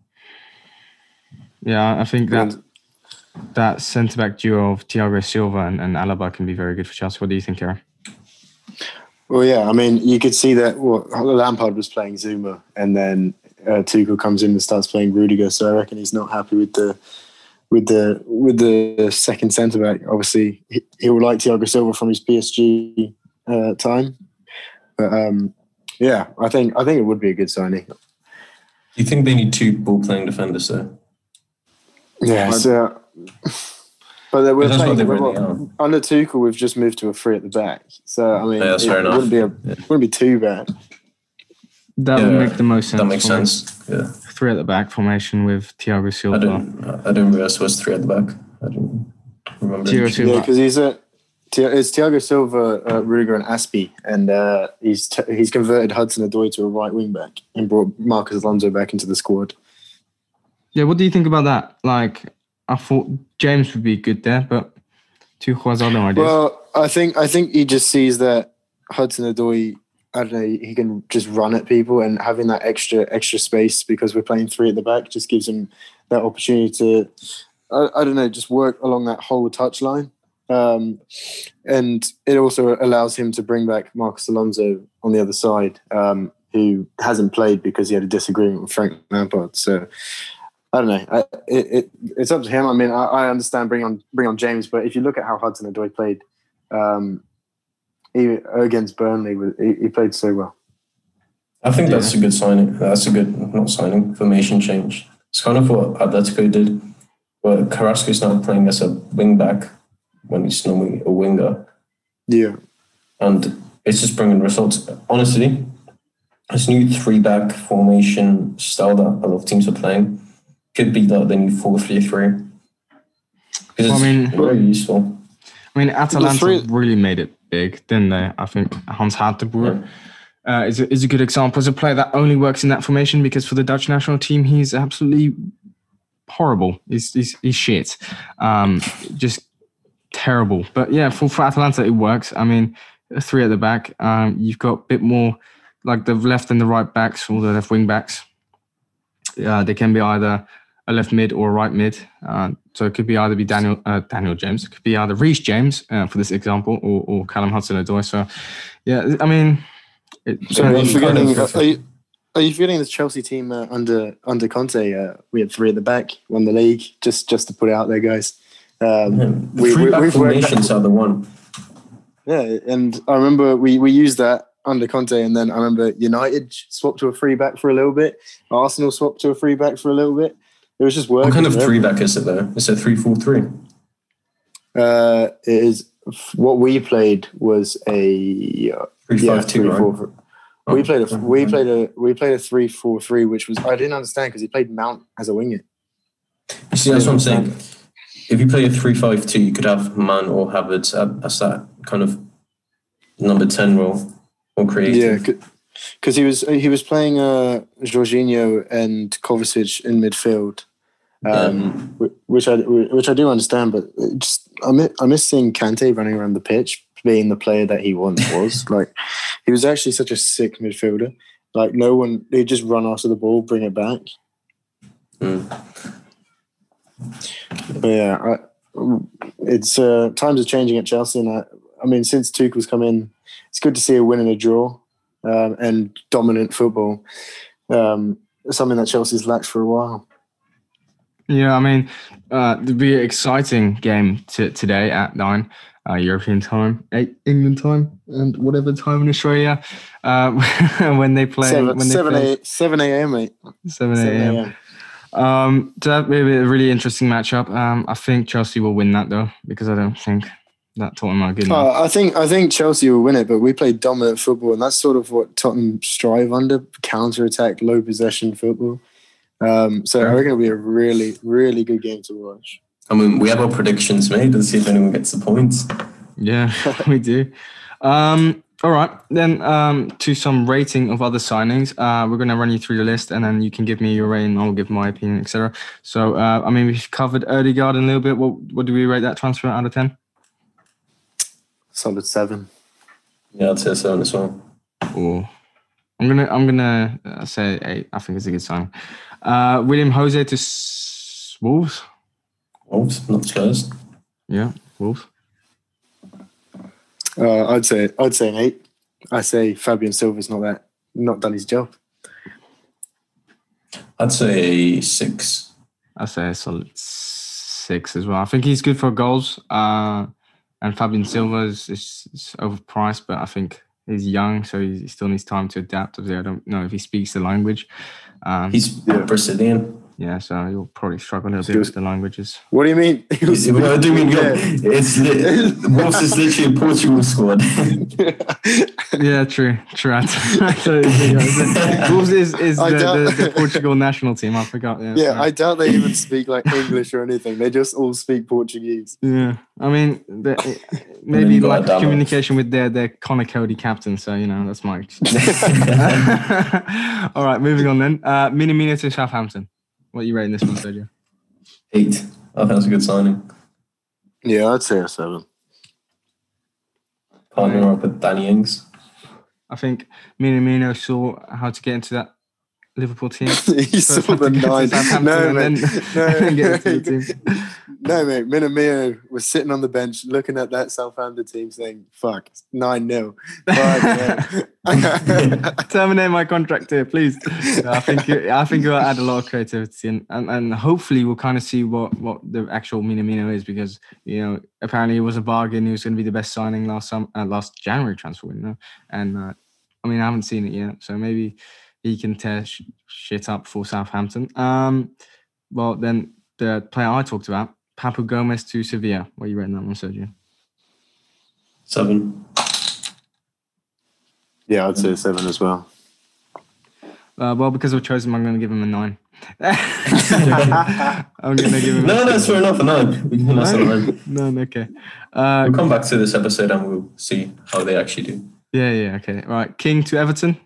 Yeah, I think that And- that centre back duo of Thiago Silva and, and Alaba can be very good for Chelsea. What do you think, Kieran? Well, yeah, I mean, you could see that well, Lampard was playing Zuma, and then uh, Tuchel comes in and starts playing Rudiger. So I reckon he's not happy with the with the with the second centre back. Obviously, he, he will like Thiago Silva from his P S G uh, time, but um, yeah, I think I think it would be a good signing. Do you think they need two ball playing defenders though? Yeah, so, but they we're That's what playing they we're- really are. under Tuchel. We've just moved to a three at the back, so I mean, Yeah, that's it fair enough. wouldn't be a Yeah. wouldn't be too bad. That Yeah, would make the most sense. That makes for me. sense. Yeah. Three at the back formation with Thiago I Silva. didn't. I didn't realize it was three at the back. I didn't remember. Thiago it. Silva. Yeah, because he's a it's Thiago Silva, uh, Rudiger, and Aspi, and uh, he's t- he's converted Hudson-Odoi to a right wing back and brought Marcus Alonso back into the squad. Yeah, what do you think about that? Like, I thought James would be good there, but Tuchel has other ideas. Well, I think I think he just sees that Hudson-Odoi, I don't know, he can just run at people, and having that extra extra space because we're playing three at the back just gives him that opportunity to, I, I don't know, just work along that whole touchline. Um, and it also allows him to bring back Marcus Alonso on the other side, um, who hasn't played because he had a disagreement with Frank Lampard. So I don't know. I, it, it, it's up to him. I mean, I, I understand bring on bring on James, but if you look at how Hudson-Odoi played um, he, against Burnley, he, he played so well. I think that's a good signing. That's a good not signing formation change. It's kind of what Atletico did, where Carrasco's now playing as a wing back when he's normally a winger, Yeah. and it's just bringing results. Honestly, this new three back formation style that a lot of teams are playing could be the, the new four three three. Because Well, it's I mean- very useful. I mean, Atalanta three- really made it big, didn't they? I think Hans Hatenboer uh, is, a, is a good example as a player that only works in that formation because for the Dutch national team, he's absolutely horrible. He's, he's, he's shit. Um, just terrible. But yeah, for, for Atalanta, it works. I mean, three at the back. Um, you've got a bit more like the left and the right backs, or the left wing backs. Uh, they can be either a left mid or a right mid. Uh, so it could be either be Daniel uh, Daniel James, it could be either Reece James uh, for this example, or, or Callum Hudson-Odoi. So yeah, I mean, it, So are you One kind forgetting? of- Are you, are you forgetting the Chelsea team uh, under under Conte? Uh, we had three at the back, won the league. Just just to put it out there, guys. Um, The we, three we, back we've worked formations are the one. Yeah, and I remember we, we used that under Conte, and then I remember United swapped to a free back for a little bit. Arsenal swapped to a free back for a little bit. It was just working. What kind of for three everyone. back is it though? It's a three four three. Uh, it is what we played was a uh, Three yeah, five two, three, right? four, we played a we played a we played a three four three, which was I didn't understand because he played Mount as a winger. You see, that's what I'm saying. If you play a three five two, you could have Man or Havertz at- as that kind of number ten role or creative. Yeah, because he was he was playing uh, Jorginho and Kovacic in midfield. Um, Yeah. wh- which I which I do understand, but it just I miss, I miss seeing Kante running around the pitch, being the player that he once was. Like he was actually such a sick midfielder. Like no one, he'd just run after the ball, bring it back. Mm. But yeah, I, it's uh, times are changing at Chelsea, and I, I mean since Tuchel's come in, it's good to see a win and a draw, um, and dominant football. Um, something that Chelsea's lacked for a while. Yeah, I mean, uh, there'll be an exciting game t- today at nine uh, European time, eight England time, and whatever time in Australia uh, when they play. Seven, when they seven, play a, seven a.m. mate. seven seven a.m. a.m. Um, so that may be a really interesting matchup. Um, I think Chelsea will win that though, because I don't think that Tottenham are good enough. Uh, I think I think Chelsea will win it, but we play dominant football, and that's sort of what Tottenham strive under: counter attack, low possession football. Um, so I reckon it'll be a really, really good game to watch. I mean, we have our predictions made. Let's see if anyone gets the points. Yeah, we do. Um, all right, then um, to some rating of other signings. Uh, we're going to run you through the list, and then you can give me your rating. I'll give my opinion, et cetera. So, uh, I mean, we've covered Odegaard a little bit. What what do we rate that transfer out of ten? Solid seven. Yeah, I'd say seven as well. Or I'm gonna I'm gonna uh, say eight. I think it's a good sign. Uh, William Jose to S- Wolves. Wolves, not Spurs. Yeah, Wolves. Uh, I'd say I'd say an eight. I say Fabian Silva's not that not done his job. I'd say six. I say a solid six as well. I think he's good for goals. Uh, and Fabian Silva is, is, is overpriced, but I think he's young, so he still needs time to adapt. Obviously, I don't know if he speaks the language. Um, He's Yeah. Brazilian. yeah, so he'll probably struggle a little bit Skills. with the languages. What do you mean? What do you mean? Yeah. It's li- Wolves is literally a Portugal squad. Yeah, true, true. I totally forgot. Wolves is, is I the, doubt- the, the Portugal national team. I forgot. Yeah, Yeah, sorry. I doubt they even speak like English or anything. They just all speak Portuguese. Yeah, I mean, the, maybe you got like Adama. communication with their their Connor Cody captain. So you know, that's my. All right, moving on then. Uh, Minamino to Southampton. What are you rating this one, Sergio? Eight. I think that's a good signing. Yeah, I'd say a seven. Partner up with Danny Ings. I think Minamino saw how to get into that Liverpool team. he First saw had to the go to nine. Southampton No, and mate. then- No, and then get into the team. no, mate. Minamino was sitting on the bench looking at that Southampton team saying, fuck, nine nil. Terminate my contract here, please. No, I think it, I think it'll add a lot of creativity, and, and, and hopefully we'll kind of see what, what the actual Minamino is, because you know apparently it was a bargain. He was going to be the best signing last sum, uh, last January transfer window, and uh, I mean I haven't seen it yet, so maybe he can tear sh- shit up for Southampton. Um, well then the player I talked about, Papu Gomez to Sevilla. What are you rating that one, Sergio? Seven. Yeah, I'd say a seven as well. Uh, well, because I've chosen him, I'm going to give him a nine. I'm going to give him. No, a that's fair enough. A nine. We can that's a nine. No, okay. Uh, We'll come back to this episode and we'll see how they actually do. yeah, yeah, okay. All right, King to Everton.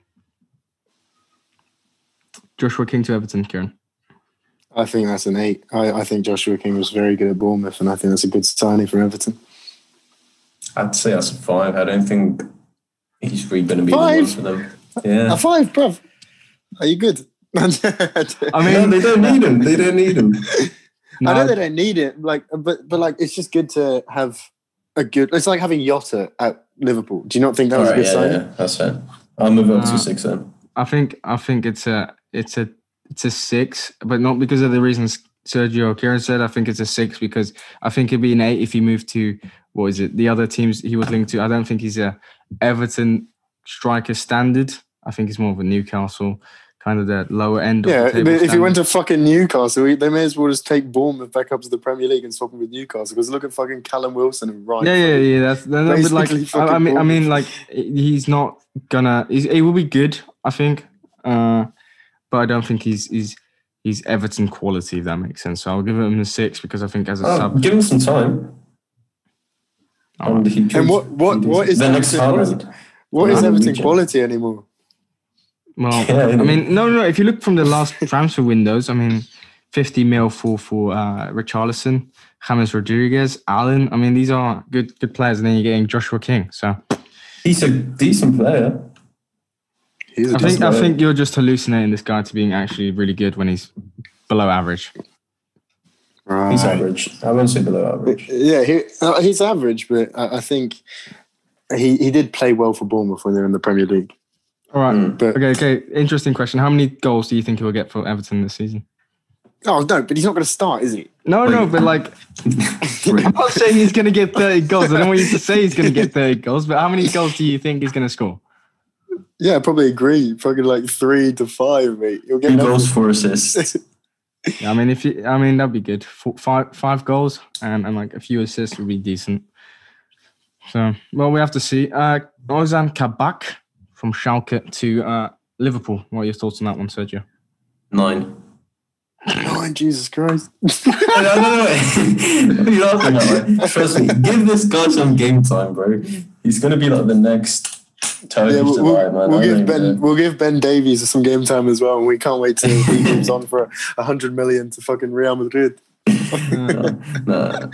Joshua King to Everton, Kieran. I think that's an eight. I, I think Joshua King was very good at Bournemouth, and I think that's a good signing for Everton. I'd say that's a five. I don't think he's really going to be Five? the one for them. Yeah. A five, bruv. Are you good? I No, mean, they don't need him. They don't need him. I know no, they don't need it, like, but but like it's just good to have a good. It's like having Jota at Liverpool. Do you not think that was All a right, good yeah, signing? yeah, that's fair. I'll move up Uh, to six then. I think I think it's a it's a it's a six, but not because of the reasons Sergio Kieran said. I think it's a six because I think it'd be an eight if he moved to what is it? The other teams he was linked to. I don't think he's a Everton striker standard. I think he's more of a Newcastle kind of the lower end of Yeah, the table. but if he standard. went to fucking Newcastle, he- they may as well just take Bournemouth back up to the Premier League and swap him with Newcastle. Because look at fucking Callum Wilson and Ryan. Yeah, yeah, fucking- yeah. That's no, no, but like Basically I, I fucking mean, I mean, Bournemouth. like he's not gonna. He's, he will be good, I think, uh, but I don't think he's he's he's Everton quality. If that makes sense. So I'll give him a six because I think as a Oh, sub. give him some time. Oh, And, he could- And what what what is the next Everton, what is, Haaland? what is Haaland Everton region. quality anymore? well, Yeah, I mean, no, no. If you look from the last transfer windows, I mean, fifty mil for for uh, Richarlison, James Rodriguez, Allen. I mean, these are good good players, and then you're getting Joshua King. So He's a decent player. He's a I think I player. think you're just hallucinating this guy to being actually really good when he's below average. right. He's average. I won't say below average. Yeah, he, uh, he's average, but I, I think he, he did play well for Bournemouth when they were in the Premier League. All right. Mm. But Okay, okay. Interesting question. How many goals do you think he'll get for Everton this season? oh no, but he's not going to start, is he? No, no, but like, I'm not saying he's going to get thirty goals. I don't want you to say he's going to get thirty goals, but how many goals do you think he's going to score? Yeah, I probably agree. Fucking like three to five, mate. You'll get Two nothing. goals, four assists. Yeah, I mean, if you, I mean, that'd be good. Four, five, five goals and, and like a few assists would be decent. So, well, we have to see. Uh, Ozan Kabak from Schalke to uh, Liverpool. What are your thoughts on that one, Sergio? Nine. Nine, Jesus Christ. no, no, no. What are you laughing at? Like, trust me, give this guy some game time, bro. He's going to be like the next Turkish Yeah, we'll, delight, we'll, man. we'll I give don't Ben know. we'll give Ben Davies some game time as well, and we can't wait till he moves on for a hundred million to fucking Real Madrid. No, no.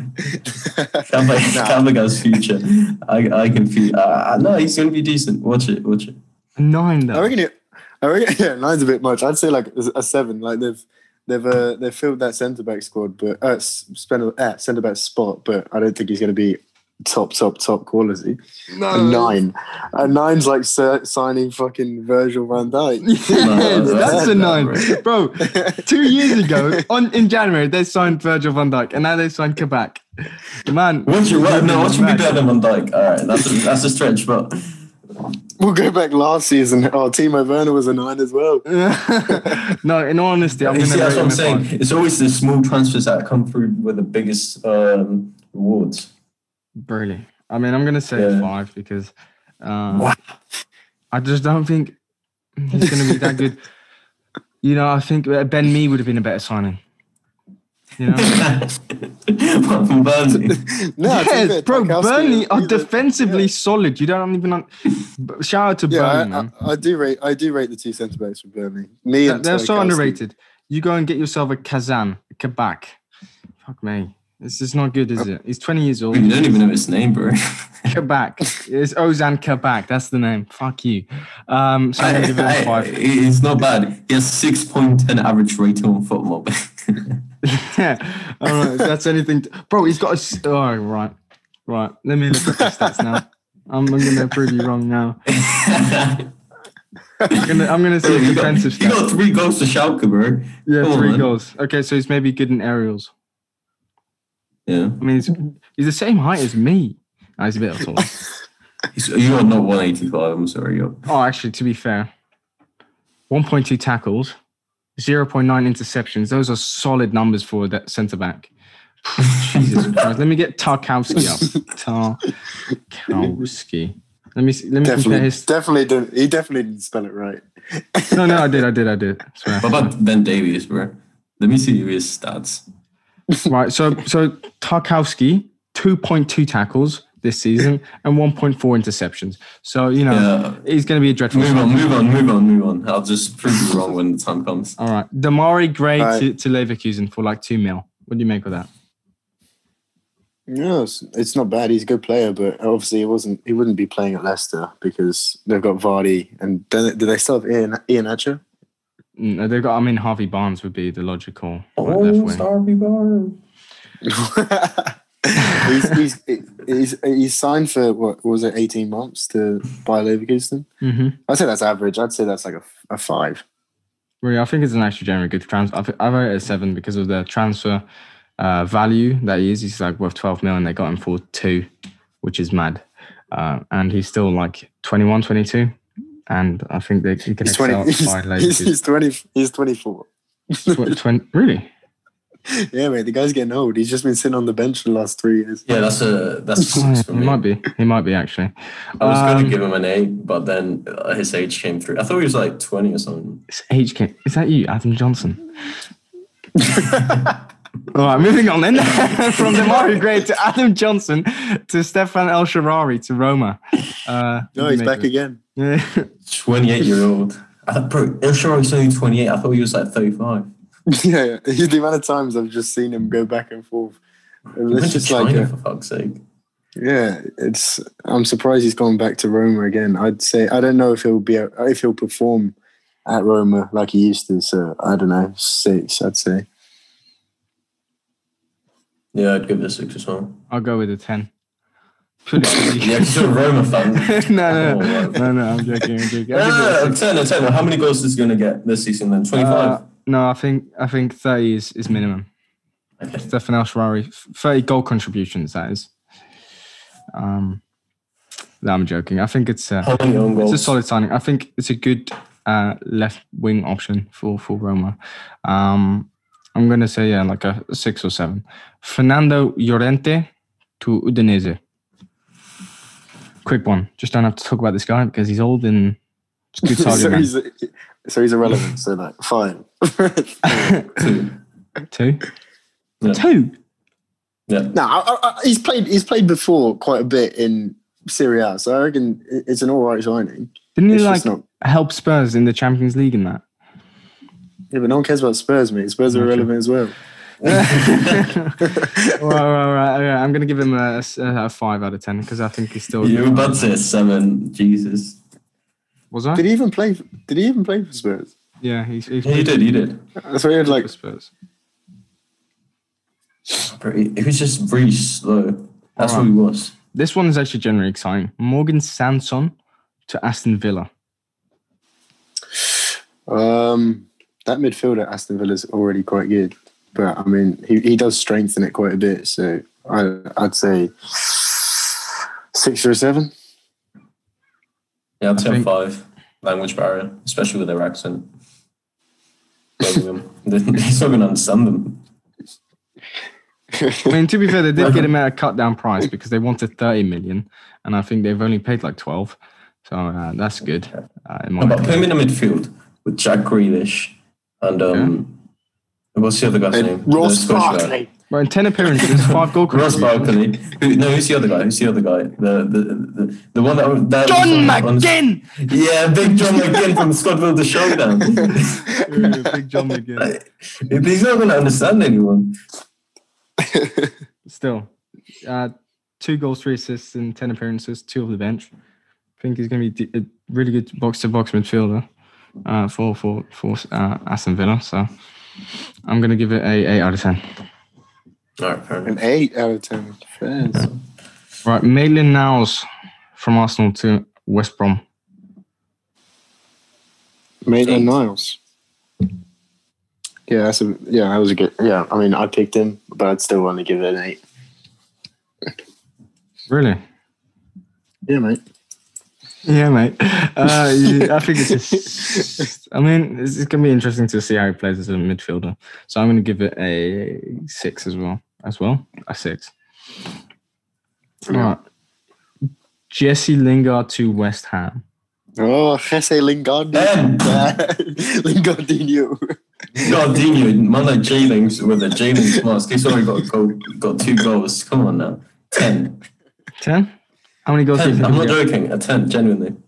Kabaga's future. I, I can feel. Uh, no, he's going to be decent. Watch it, watch it. Nine, I though. reckon it. I reckon yeah, nine's a bit much. I'd say like a, a seven. Like they've they've uh, they've filled that centre back squad, but uh, spent uh, centre back spot. But I don't think he's going to be top top top quality. No. A nine, a nine's like ser- signing fucking Virgil van Dijk. Yes, that's a nine, Right. bro. Two years ago, on in January, they signed Virgil van Dijk, and now they signed Kabak. Man, Watch it, right? No, watch me man. better than Van Dijk. All right, that's a, that's a stretch, but We'll go back last season. Oh, Timo Werner was a nine as well. No, in all honesty, I'm you going see, to that's what I'm saying. It's always the small transfers that come through with the biggest um, rewards. Really, I mean, I'm going to say Yeah. five because uh, I just don't think he's going to be that good. You know, I think Ben Mee would have been a better signing. You know, What, from Burnley? No, to be yes, fair, bro. Tarkowski, Burnley are he's a- defensively yeah. solid. You don't even. Un- Shout out to Yeah, Burnley, I, man. I, I do rate. I do rate the two centre backs for Burnley. Me They're, and they're so Tarkowski. underrated. You go and get yourself a Kazan, a Kabak. Fuck me. This is not good, is it? He's twenty years old. You don't even know his name, bro. Kabak. It's Ozan Kabak. That's the name. Fuck you. Um, so I'm going to give it a I- I- five. It's not bad. He has six point one zero average rating on football. Yeah. All right. That's anything. To, bro, he's got a. s- Oh, right. Right. Let me look at the stats now. I'm, I'm going to prove you wrong now. I'm going to I'm gonna see his you, got, defensive you stats. got three goals to Schalke, bro. Yeah, Come on, three man. goals. Okay, so he's maybe good in aerials. Yeah. I mean, he's, he's the same height as me. Oh, he's a bit taller. He's, you are not one eighty-five. I'm sorry. You're, Oh, actually, to be fair, one point two tackles, zero point nine interceptions. Those are solid numbers for that centre back. Jesus Christ. Let me get Tarkowski up. Tarkowski. Let me see, let me compare Definitely, his. definitely didn't. He definitely didn't spell it right. No, no, I did, I did, I did. I swear. what about Ben Davies, bro? Let me see his stats. Right, so so Tarkowski, two point two tackles this season and one point four interceptions. So, you know, Yeah. he's going to be a dreadful Move on, striker. move on, move on, move on. I'll just prove you wrong when the time comes. All right. Damari Gray Right. to, to Leverkusen for like two mil. What do you make of that? Yes, it's not bad. He's a good player, but obviously he wasn't. He wouldn't be playing at Leicester because they've got Vardy and then do they still have Ian Ian Acher? Mm, they've got. I mean, Harvey Barnes would be the logical right, Oh, left wing. Harvey Barnes. he's, he's, he's, he's signed for, what was it, eighteen months to Bayer Leverkusen? Mm-hmm. I'd say that's average. I'd say that's like a, a five. Really, I think it's an actually generally good transfer. I've, I've rated it a seven because of the transfer uh, value that he is. He's like worth twelve mil and they got him for two, which is mad. Uh, and he's still like twenty-one, twenty-two. And I think they he can He's excel twenty. He's, by he's, Leverkusen. he's twenty. He's twenty-four. Tw- twenty, really? Yeah, mate. The guy's getting old. He's just been sitting on the bench for the last three years. Yeah, that's a that's a Oh, yeah, six for he me. might be. He might be actually. I was going Um, to give him an eight, but then uh, his age came through. I thought he was like twenty or something. It's H K. Is that you, Adam Johnson? All right, moving on then. From Demarai Gray to Adam Johnson to Stefan El Shaarawy to Roma. Uh, No, he's back again. Yeah. twenty-eight year old. I thought, bro, El Shaarawy's only twenty-eight. I thought he was like thirty-five. Yeah, yeah. The amount of times I've just seen him go back and forth. He went It's to just China, like, a, for fuck's sake. yeah, it's. I'm surprised he's gone back to Roma again. I'd say I don't know if he'll be a, if he'll perform at Roma like he used to. So I don't know, six. I'd say. Yeah, I'd give it a six as well. I'll go with a ten. Purely because Yeah, because you're a Roma fan. no, no, Oh, no, right. no, no, I'm joking. I'm joking. I'll No, give it a no, no, six. ten, ten, ten. How many goals is he going to get this season then? twenty-five? Uh, no, I think I think thirty is, is minimum. Okay. Stefan El Shaarawy, thirty goal contributions. That is. Um, no, I'm joking. I think it's a, How many own goals? it's a solid signing. I think it's a good uh, left wing option for for Roma. Um, I'm gonna say yeah, like a, a six or seven. Fernando Llorente to Udinese. Quick one. Just don't have to talk about this guy because he's old and it's a good target so man. he's so he's irrelevant. So like fine. Two. Two. Yeah. Two. Yeah. No, I, I, I- he's played. He's played before quite a bit in Serie A, so I reckon it- it's an all right signing. Didn't he It's like just not. help Spurs in the Champions League in that? Yeah, but no one cares about Spurs, mate. Spurs are Not true. irrelevant as well. right, right, right. Okay, I'm gonna give him a, a, a five out of ten because I think he's still. You were about to say a seven. Jesus. Was I? Did he even play? Did he even play for Spurs? Yeah, he's. he's Yeah, you did, you did. That's why he had like like. for Spurs. Bro, It was just really slow. That's Alright. what he was. This one is actually generally exciting. Morgan Sanson to Aston Villa. Um, that midfield at Aston Villa is already quite good, but I mean, he, he does strengthen it quite a bit. So I, I'd say six or a seven. Yeah, I'd I say think- five. Language barrier, especially with their accent. Birmingham. He's not going to understand them. I mean, to be fair, they did get him at a cut down price because they wanted thirty million, and I think they've only paid like twelve. So uh, that's good. Uh, in my How about put opinion. him in the midfield with Jack Grealish and um, what's the other guy's name? And Ross The Scottish guy. Barkley. Well, in ten appearances, five goal Ross contributions. Barkley. Who, no, who's the other guy? Who's the other guy? The the the, the one that, that John was on- on- McGinn. Yeah, big John McGinn from Scottville the Showdown. Yeah, Big John McGinn. He's not going to understand anyone. Still, uh, two goals, three assists in ten appearances, two off the bench. I think he's going to be d- a really good box-to-box midfielder uh, for for for uh, Aston Villa. So I'm going to give it a eight out of ten. All right, fair An enough. eight out of ten. Fair. Right, Maitland Niles from Arsenal to West Brom. Maitland Eight. Niles. Yeah, that's a yeah. That was a good. Yeah, I mean, I picked him, but I'd still want to give it an eight. Really? Yeah, mate. Yeah, mate. Uh, yeah, I think it's. Just, I mean, it's, it's going to be interesting to see how he plays as a midfielder. So I'm going to give it a six as well. As well, a six. All right. Jesse Lingard to West Ham. Oh, Jesse Lingard. Ben. Lingardinho. Gardino, man like Jaylings with a Jaylings mask. He's already got a goal, got two goals. Come on now. Ten. ten? How many goals do you ten. think I'm he'll not get? joking. A ten, genuinely.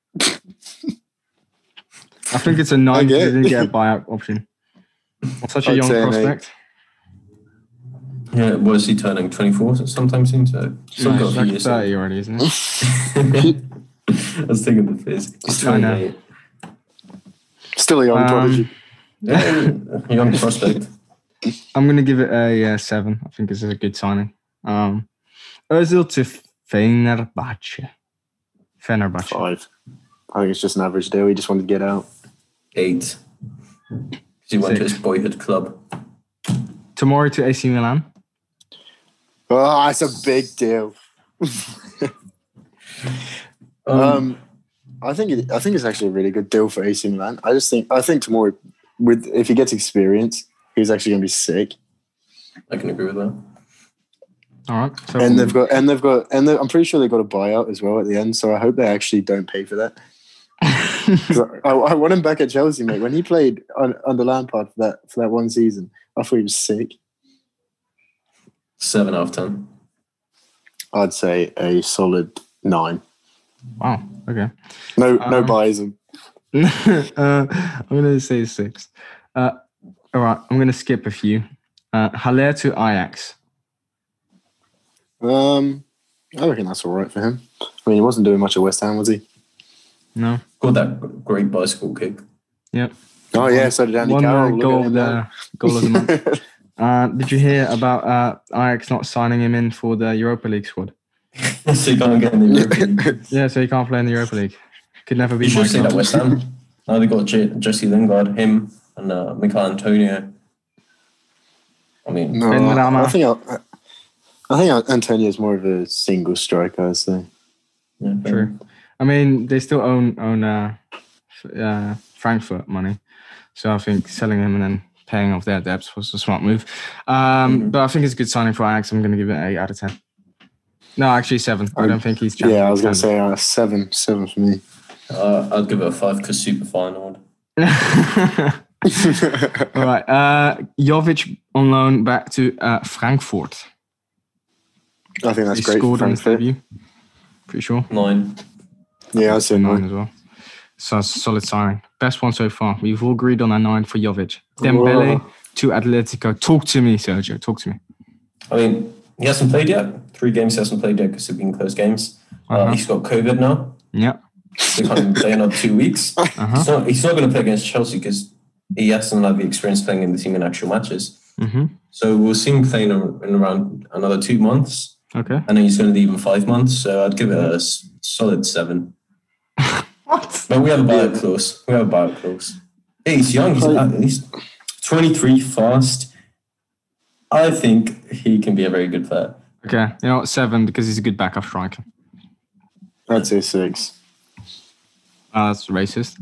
I think it's a nine. They Okay. didn't get a buyout option. Such a I'd young say an eight. prospect. Yeah, what is he turning? twenty-four sometime soon? So still No, got a he's few like years. thirty already, isn't it? I was thinking the fizz. He's I know. twenty-eight. Still a young Um, prodigy. Yeah, young prospect. I'm going to give it a uh, seven. I think this is a good signing. Um, Ozil to Fenerbahce. Fenerbahce. Five. I think it's just an average deal. He just wanted to get out. Eight. He went to Six. his boyhood club. Tomori to A C Milan. Oh, it's a big deal. Um, um, I think it, I think it's actually a really good deal for A C Milan. I just think I think Tomori, with if he gets experience, he's actually going to be sick. I can agree with that. All right. So And they've got and they've got and I'm pretty sure they've got a buyout as well at the end. So I hope they actually don't pay for that. 'Cause I, I want him back at Chelsea, mate. When he played on, under Lampard for that for that one season, I thought he was sick. Seven out of ten. I'd say a solid nine. Wow. Okay. No, no Um, biasm. uh, I'm going to say six. Uh, all right. I'm going to skip a few. Uh, Haller to Ajax. Um, I reckon that's all right for him. I mean, he wasn't doing much at West Ham, was he? No. Got that great bicycle kick. Yep. Oh yeah, so did Andy One uh, Carroll. Look goal at of him the now. goal of the month. Uh, did you hear about uh, Ajax not signing him in for the Europa League squad? So you can't get in the European League. Yeah, so he can't play in the Europa League. Could never be. You should Mike say that Noble. West Ham. Now they got J- Jesse Lingard, him, and uh, Michael Antonio. I mean, No, Ben I, Rama. I think I, I think Antonio is more of a single striker. I'd say. yeah, True. I mean, they still own own uh, f- uh, Frankfurt money, so I think selling him and then paying off their debts was a smart move. Um, Mhm. But I think it's a good signing for Ajax. I'm going to give it an eight out of ten. No, actually seven. I don't think he's. Yeah, I was going to Champions say uh, seven, seven for me. Uh, I'd give it a five because super final. candidate. All right. Uh, Jovic on loan back to uh, Frankfurt. I think that's He great. For scored on his Frankfurt. debut. Pretty sure. Nine. Yeah, I'd say nine nine. as well. So it's a solid signing. Best one so far. We've all agreed on a nine for Jovic. Dembele Whoa. to Atletico. Talk to me, Sergio. Talk to me. I mean, he hasn't played yet. Three games he hasn't played yet because they've been close games. Uh, Uh-huh. He's got COVID now. Yeah. They can't even play another two weeks. Uh-huh. He's not, he's not going to play against Chelsea because he hasn't had the experience playing in the team in actual matches. Mm-hmm. So we'll see him playing in in around another two months. Okay. And then he's going to leave in five months. So I'd give it a s- solid seven. What? But we have a buyout clause. We have a buyout clause. Hey, he's young. He's, uh, he's twenty-three, fast. I think he can be a very good player. Okay. You know what? Seven because he's a good backup striker. I'd say six. Oh, that's racist.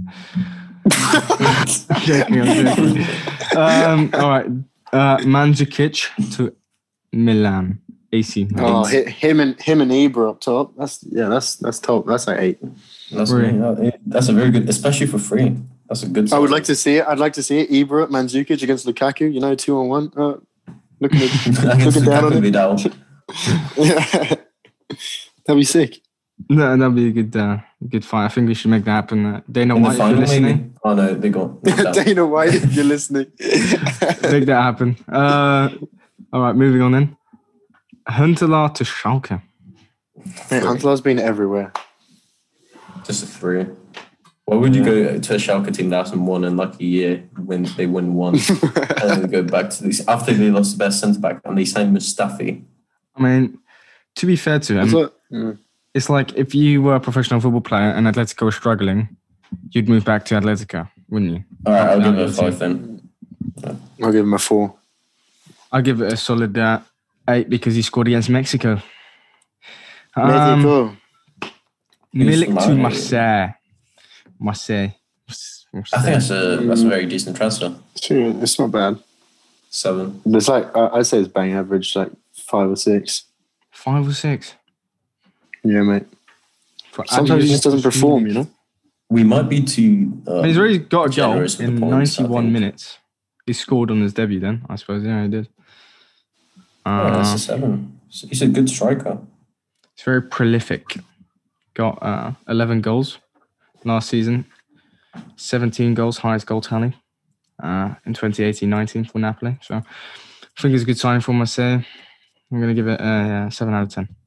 I'm joking, I'm joking. Um, all right. Uh, Mandzukic to Milan. A C Milan. Oh, hi- him and him and Ibra up top. That's yeah, that's that's top. That's like eight. That's, Really? that's a very good, especially for free. That's a good I would signing. like to see it. I'd like to see it. Ibra, Mandzukic against Lukaku. You know, two on one. Uh, looking, at, Against looking down on Lukaku him. Vidal. Yeah. That'd be sick. No, that'd be a good, uh, good fight. I think we should make that happen. Uh, Dana In the White, if you're final, listening, maybe? Oh, no, they got Vidal. Dana White, if you're listening. make that happen. Uh, all right, moving on then. Huntelaar to Schalke. Mate, Huntelaar's been everywhere. Just a three. Why would you go to a Schalke team that hasn't won in like a year when they win one and then go back to these after they lost the best centre back and they signed Mustafi? I mean, to be fair to him, That's what- mm. it's like if you were a professional football player and Atletico was struggling, you'd move back to Atletico, wouldn't you? All right, I'll Yeah, give it a yeah, five then. I'll give him a four. I'll give it a solid uh, eight because he scored against Mexico. Um, Mexico. Milik to Marseille. Marseille. Marseille. I think that's a that's a very decent transfer. Sure, it's not bad. Seven. It's like I- I'd say it's bang average, like five or six. Five or six. Yeah, mate. For Sometimes he Adios just doesn't to perform, Phoenix. you know. We might be too. Um, He's already got a goal generous with the in points, I ninety-one think. minutes. He scored on his debut then, I suppose. Yeah, he did. yeah, that's Uh, a seven. He's a good striker. It's very prolific. Got uh, eleven goals last season. seventeen goals, highest goal tally uh, in twenty eighteen nineteen for Napoli. So I think it's a good signing for Marseille. I'm going to give it a uh, seven out of ten.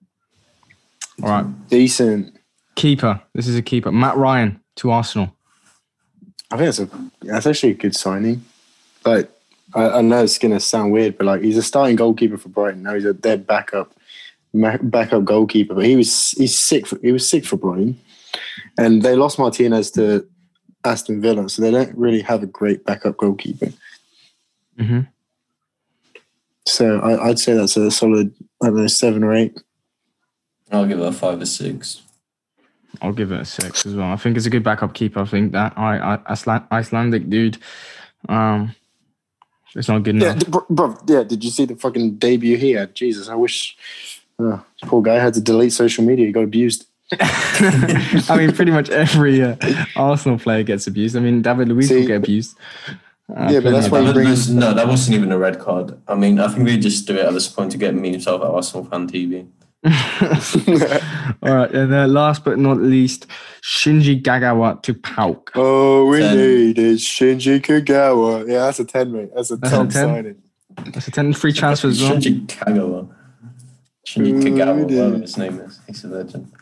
All right. Decent. Keeper. This is a keeper. Matt Ryan to Arsenal. I think that's a that's actually a good signing. Like I, I know it's gonna sound weird, but like he's a starting goalkeeper for Brighton. Now he's a dead backup backup goalkeeper. But he was he's sick. For, he was sick for Brighton, and they lost Martinez to Aston Villa, so they don't really have a great backup goalkeeper. Mm-hmm. So I, I'd say that's a solid, I don't know, seven or eight. I'll give it a five or six. I'll give it a six as well. I think it's a good backup keeper. I think that I, I Iceland, Icelandic dude, um, it's not good Yeah, enough. bro, bro, yeah. Did you see the fucking debut he had? Jesus, I wish. Oh, poor guy had to delete social media. He got abused. I mean, pretty much every uh, Arsenal player gets abused. I mean, David Luiz See, will get abused. Uh, yeah, but that's plenty why of you That bring. was, no, that wasn't even a red card. I mean, I think they just do it at this point to get memes out of Arsenal fan T V. All right, and uh, last but not least, Shinji Kagawa to Pauk. Oh, we ten. need is Shinji Kagawa. Yeah, that's a ten, mate. That's a That's a top ten? signing. That's a ten free transfer as well. Shinji Kagawa. Shinji Who Kagawa, did? whatever his name is. He's a legend.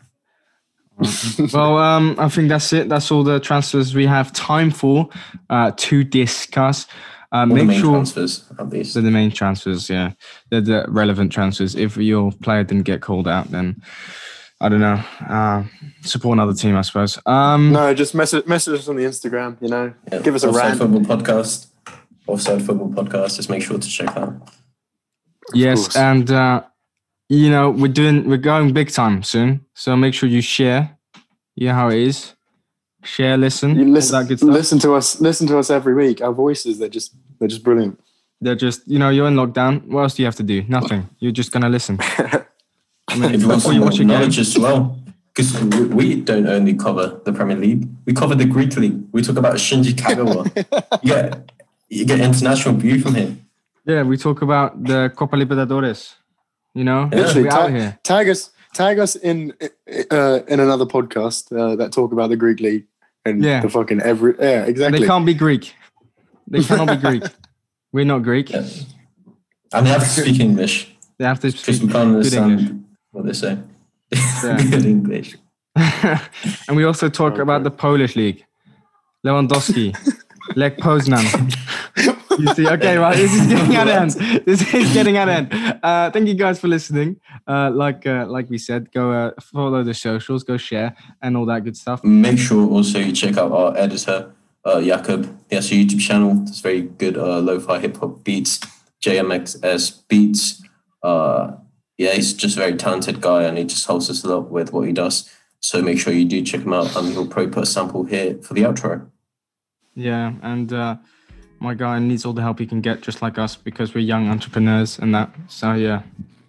Well, um, I think that's it. That's all the transfers we have time for uh, to discuss. Uh, All the make main sure transfers, at least. they're the main transfers. Yeah, they're the relevant transfers. If your player didn't get called out, then I don't know. Uh, support another team, I suppose. Um, No, just message message us on the Instagram. You know, Yeah, give us a Offside rant. Football Podcast. Offside Football Podcast. Just make sure to check out. yes, course. and uh, you know we're doing we're going big time soon. So make sure you share. You know how it is. Share, listen, You all listen, that good stuff. listen to us. Listen to us every week. Our voices, they're just they're just brilliant. They're just, you know, you're in lockdown. What else do you have to do? Nothing. You're just gonna listen. I mean, If you want before some you more watch a game, knowledge as well, because we, we don't only cover the Premier League, we cover the Greek League. We talk about Shinji Kagawa. you get you get international view from him. yeah, we talk about the Copa Libertadores. You know, Yeah. Literally, we're out ta- here. tag us, tag us in uh, in another podcast uh, that talk about the Greek league and Yeah. the fucking every yeah exactly. They can't be Greek. They cannot be Greek. We're not Greek. Yeah. And they have to speak English They have to because speak we can't good English. understand what they say. Yeah. Good English. And we also talk Okay. about the Polish league. Lewandowski, Lech Poznan. You see, okay, right. This is getting out of hand. This is getting out of hand. Uh, thank you guys for listening. Uh, like, uh, like we said, go uh, follow the socials, go share, and all that good stuff. Make sure also you check out our editor, uh, Jakob. He has a YouTube channel. It's very good uh, lo-fi hip-hop beats, J M X S beats. Uh, yeah, he's just a very talented guy and he just helps us a lot with what he does. So make sure you do check him out and he'll probably put a sample here for the outro. Yeah, and uh, my guy needs all the help he can get, just like us, because we're young entrepreneurs and that. So yeah.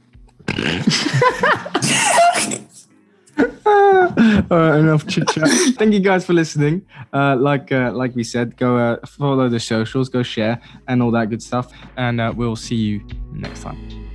All right, enough chit chat. Thank you guys for listening. Uh, like uh, like we said, go uh, follow the socials, go share, and all that good stuff. And uh, we'll see you next time.